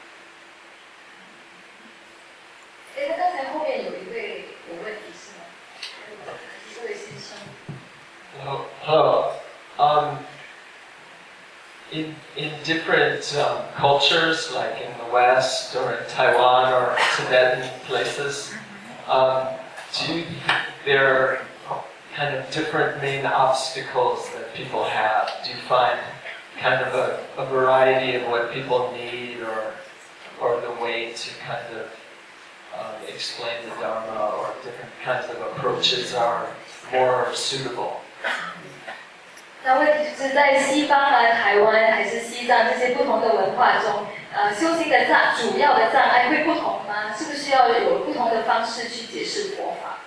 哎，那刚才后面有一位有问题是吗？这位先生。 Hello. Hello. Um, In, in different um, cultures, like in the West or in Taiwan or Tibetan places, um, do you, there are kind of different main obstacles that people have? Do you find kind of a, a variety of what people need or, or the way to kind of um, explain the Dharma or different kinds of approaches are more suitable? 那问题就是在西方啊、台湾还是西藏这些不同的文化中，呃，修行的障主要的障碍会不同吗？是不是要有不同的方式去解释佛法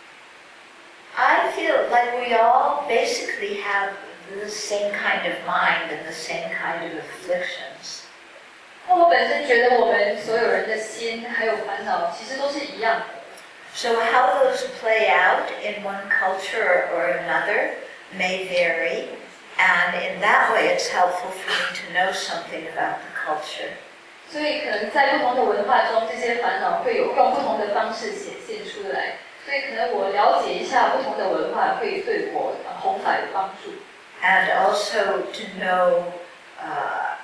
I feel like we all basically have the same kind of mind and the same kind of afflictions. 那我本身觉得我们所有人的心还有烦恼其实都是一样的。 So how those play out in one culture or another may vary, and in that way it's helpful for me to know something about the culture. 所以可能在不同的文化中，这些烦恼会有用不同的方式显现出来。所以可能我了解一下不同的文化，会对我弘法有帮助。 And also to know uh,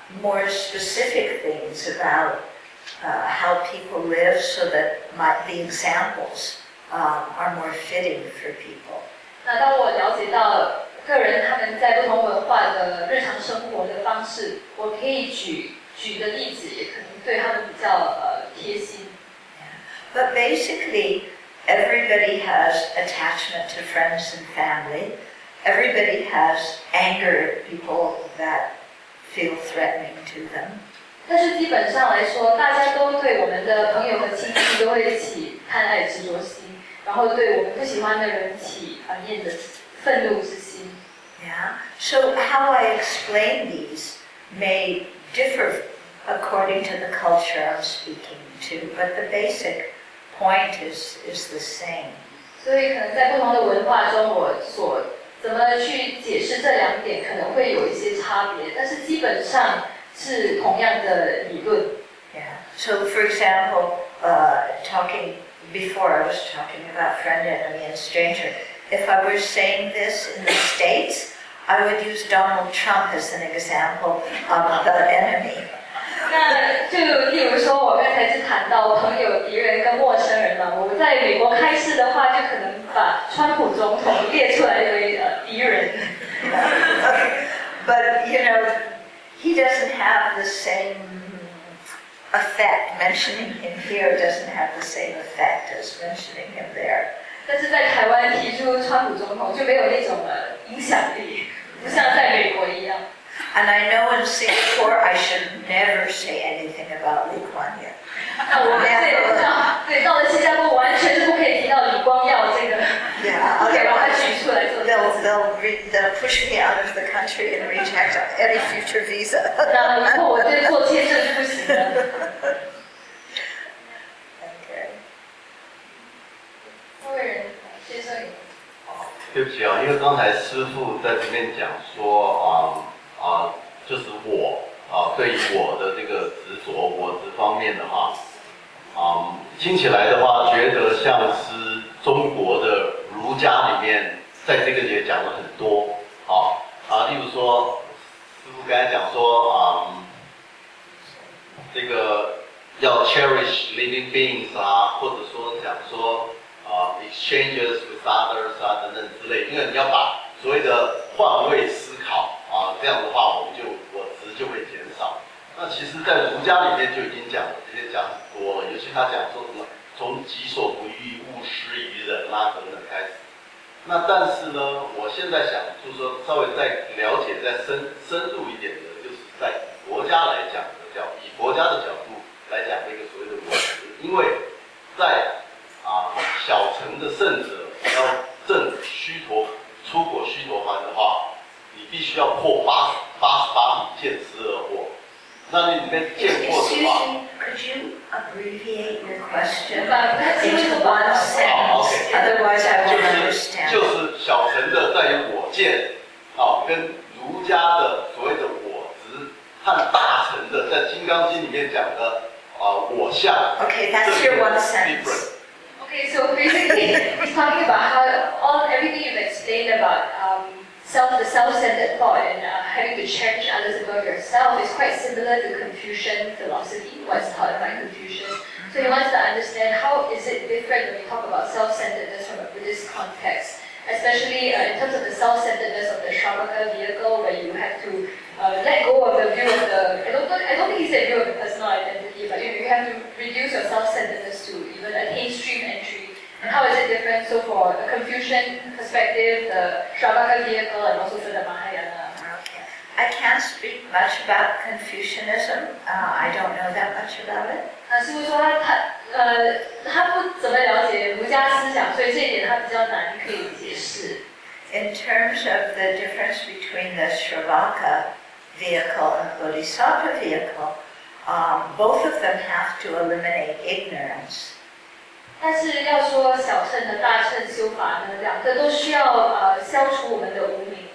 more specific things about uh, how people live so that my, the examples um, are more fitting for people. 那当我了解到个人他们在不同文化的日常生活的方式，我可以举举的例子也可能对他们比较呃贴心。 But basically, everybody has attachment to friends and family. Everybody has anger at people that feel threatening to them. 但是基本上来说，大家都对我们的朋友和亲戚都会起贪爱执着心，然后对我们不喜欢的人起讨厌的愤怒之心。 Yeah. So how I explain these may differ according to the culture I'm speaking to, but the basic point is is the same. 所以可能在不同的文化中，我所怎么去解释这两点可能会有一些差别，但是基本上是同样的理论。 Yeah. So, for example, uh, talking before I was talking about friend, enemy, and stranger. If I were saying this in the States, I would use Donald Trump as an example of the enemy. 那就例如说，我刚才是谈到朋友、敌人跟陌生人嘛。我在美国开市的话，就可能把川普总统列出来为呃敌人。 But you know, he doesn't have the same effect. Mentioning him here doesn't have the same effect as mentioning him there. 但是在台湾提出川普总统就没有那种呃影响力，不像在美国一样。 And I know in Singapore I should never say anything about Lee Kuan Yew. 那我对到对到了新加坡，完全是不可以提到李光耀这个， Yeah, 不可以把它 otherwise 举出来做。 they'll they'll re, they'll push me out of the country and reject any future visa. 那以后我这做签证是不行的。 Okay. 各位人，先生。 对不起啊，因为刚才师父在这边讲说啊啊、就是我啊、对于我的这个执着，我这方面的话啊、听起来的话，觉得像是中国的儒家里面，在这个也讲了很多啊啊，例如说师父刚才讲说啊、这个要 cherish living beings 啊，或者说讲说。啊、exchanges with others 啊等等之类，因为你要把所谓的换位思考啊，这样的话我们就我值就会减少。那其实，在儒家里面就已经讲了，直接讲很多了，尤其他讲说什么从己所不欲，勿施于人啦、等等开始。那但是呢，我现在想就是说稍微再了解、再深深入一点的，就是在国家来讲的角，以国家的角度来讲那个所谓的我执，因为在啊，小乘的圣者要证须陀出果须陀洹的话，你必须要破八八十八品见思而惑。那你里面见过的 Excuse 话 me, could you abbreviate your question 把它清楚 into 把 one 它 sentence? Otherwise, I 就 won't 是 understand. 就是小乘的在于我见啊，跟儒家的所谓的我执，和大乘的在《金刚经》里面讲的啊我相。 Okay, that's your one sentence. different. Okay, so basically, he's talking about how all everything you've explained about um, self, the self-centered thought and uh, having to cherish others above yourself is quite similar to Confucian philosophy, what's taught by Confucius. So he wants to understand how is it different when we talk about self-centeredness from a Buddhist context, especially uh, in terms of the self-centeredness of the Shravaka vehicle, where you have to uh, let go of the view of the. I don't, I don't think he said view of the personal identity, but you know, you have to reduce your self-centeredness to even attain stream entry. And how is it different? So for the Confucian perspective, the Shravaka vehicle, and also for the Mahayana. Okay. I can't speak much about Confucianism. Uh, I don't know that much about it. 啊，师父说他他呃他不怎么了解儒家思想，所以这一点他比较难可以解释。 In terms of the difference between the Shravaka vehicle and Bodhisattva vehicle, um, both of them have to eliminate ignorance. 但是要说小乘和大乘修法呢，两个都需要呃消除我们的无明。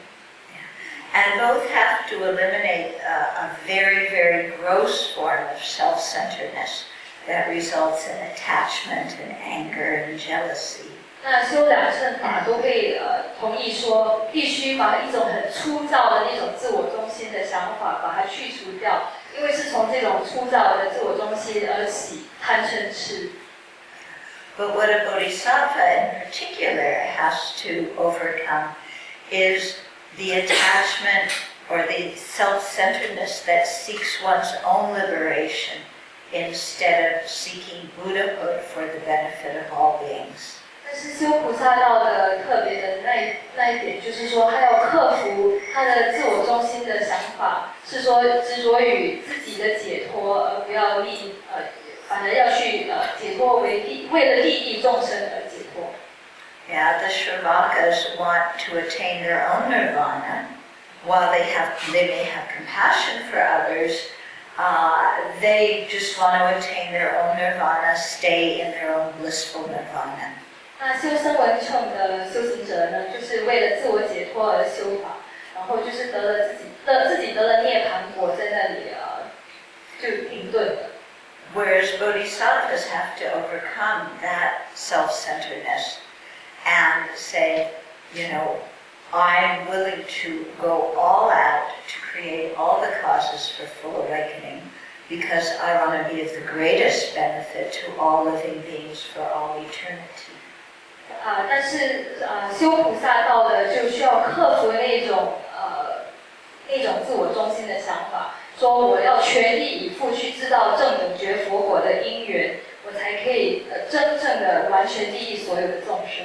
And both have to eliminate uh, a very, very gross form of self-centeredness that results in attachment and anger and jealousy. 那修两乘法都会呃同意说，必须把一种很粗糙的那种自我中心的想法把它去除掉，因为是从这种粗糙的自我中心而起贪嗔痴。 But what a bodhisattva in particular has to overcome is the attachment or the self-centeredness that seeks one's own liberation instead of seeking Buddhahood for the benefit of all beings. 但是修菩萨道的特别的那那一点，就是说他要克服他的自我中心的想法，是说执着于自己的解脱，而不要利呃，反而要去呃解脱为利，为了利益众生而解脱。 Yeah, the Shravakas want to attain their own nirvana. While they have, they may have compassion for others, uh, they just want to attain their own nirvana, stay in their own blissful nirvana. 那修身文乘的修行者呢，就是为了自我解脱而修法，然后就是得了自己得自己得了涅槃果，在那里呃就停顿了。 Whereas bodhisattvas have to overcome that self-centeredness and say, you know, I'm willing to go all out to create all the causes for full awakening because I want to be of the greatest benefit to all living beings for all eternity. 啊，但是呃，修菩萨道的就需要克服那种呃那种自我中心的想法，说我要全力以赴去知道正等觉佛果的因缘，我才可以呃真正的完全利益所有的众生。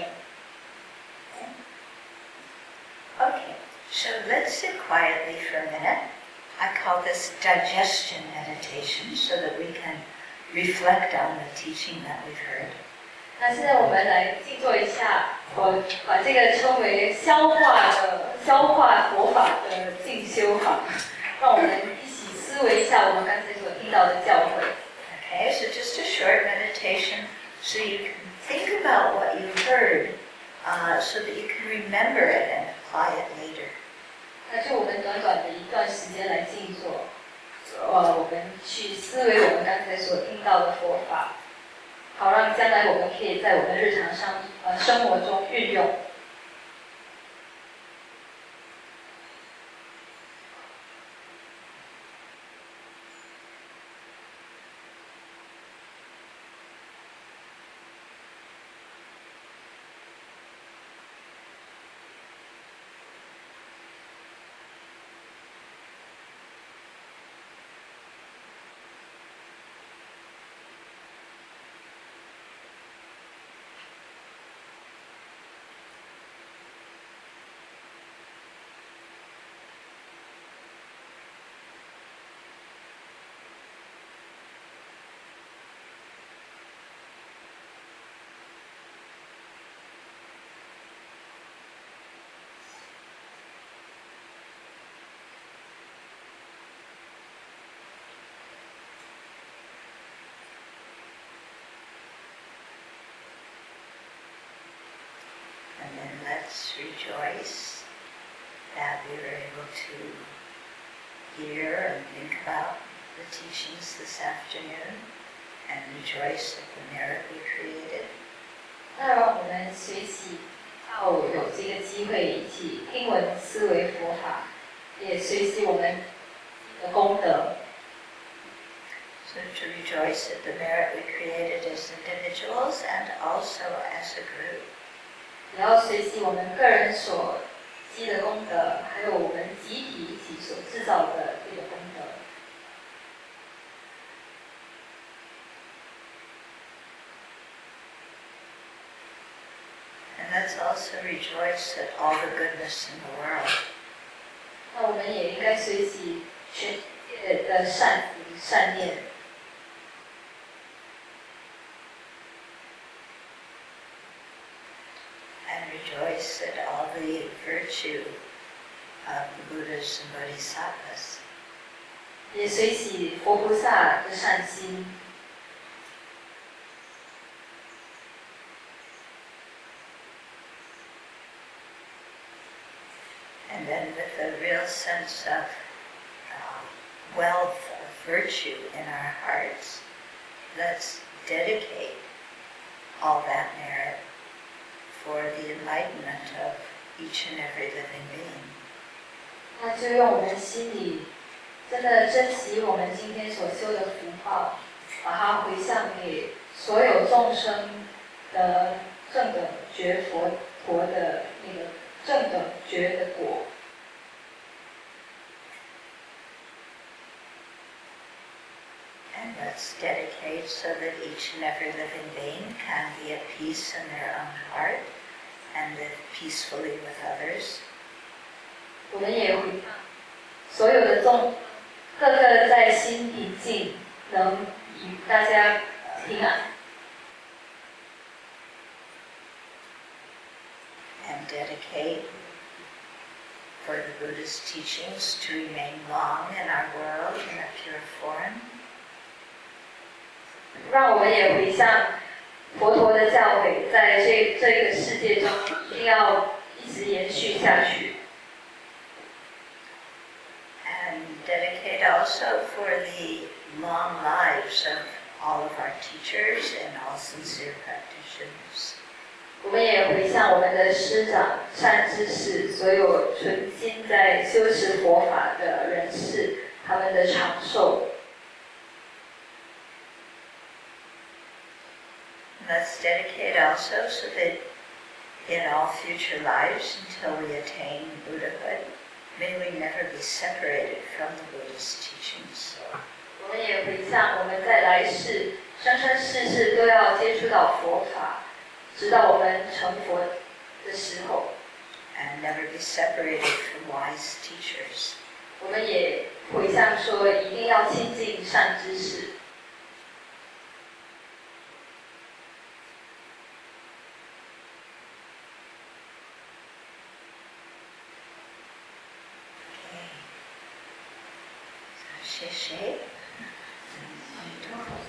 Okay, so let's sit quietly for a minute. I call this digestion meditation so that we can reflect on the teaching that we've heard. 那现在我们来静坐一下，我把这个称为消化的消化佛法的静修法，让我们一起思维一下我们刚才所听到的教诲。 Okay, so just a short meditation so you can think about what you heard uh, so that you can remember it and apply it later. 那就我们短短的一段时间来静坐，呃，我们去思维我们刚才所听到的佛法。好让将来我们可以在我们日常上呃生活中运用。 And then let's rejoice that we were able to hear and think about the teachings this afternoon and rejoice at the merit we created. 那让我们学习要有这个机会一起听闻思维佛法，也学习我们的功德。 So to rejoice at the merit we created as individuals and also as a group. 也要学习我们个人所积的功德，还有我们集体一起所制造的这个功德。 And let's also rejoice at all the goodness in the world. 那我们也应该学习全世界的善行善念。 And rejoice at all the virtue of the Buddhas and Bodhisattvas. 也学习佛菩萨的善心。 And then with a real sense of uh, wealth of virtue in our hearts, let's dedicate all that merit for the enlightenment of each and every living being. 那就用我们心里真的珍惜我们今天所修的福报，把它回向给所有众生的正等觉佛陀的那个正等觉的果。 And let's dedicate so that each and every living being can be at peace in their own heart and live peacefully with others. 我们也回向所有的众各个在心平静，能与大家平安。 And dedicate for the Buddha's teachings to remain long in our world in a pure form. 让我们也回向佛陀的教诲，在这这个世界中一定要一直延续下去。 And dedicate also for the long lives of all of our teachers and all sincere practitioners. 我们也回向我们的师长、善知识，所有存心在修持佛法的人士，他们的长寿。 Let's dedicate also so that in all future lives until we attain Buddhahood, may we never be separated from the Buddha's teachings. 我们也回向我们在来世生生世世都要接触到佛法，直到我们成佛的时候。 And never be separated from wise teachers. 我们也回向说，一定要亲近善知识。 谢谢。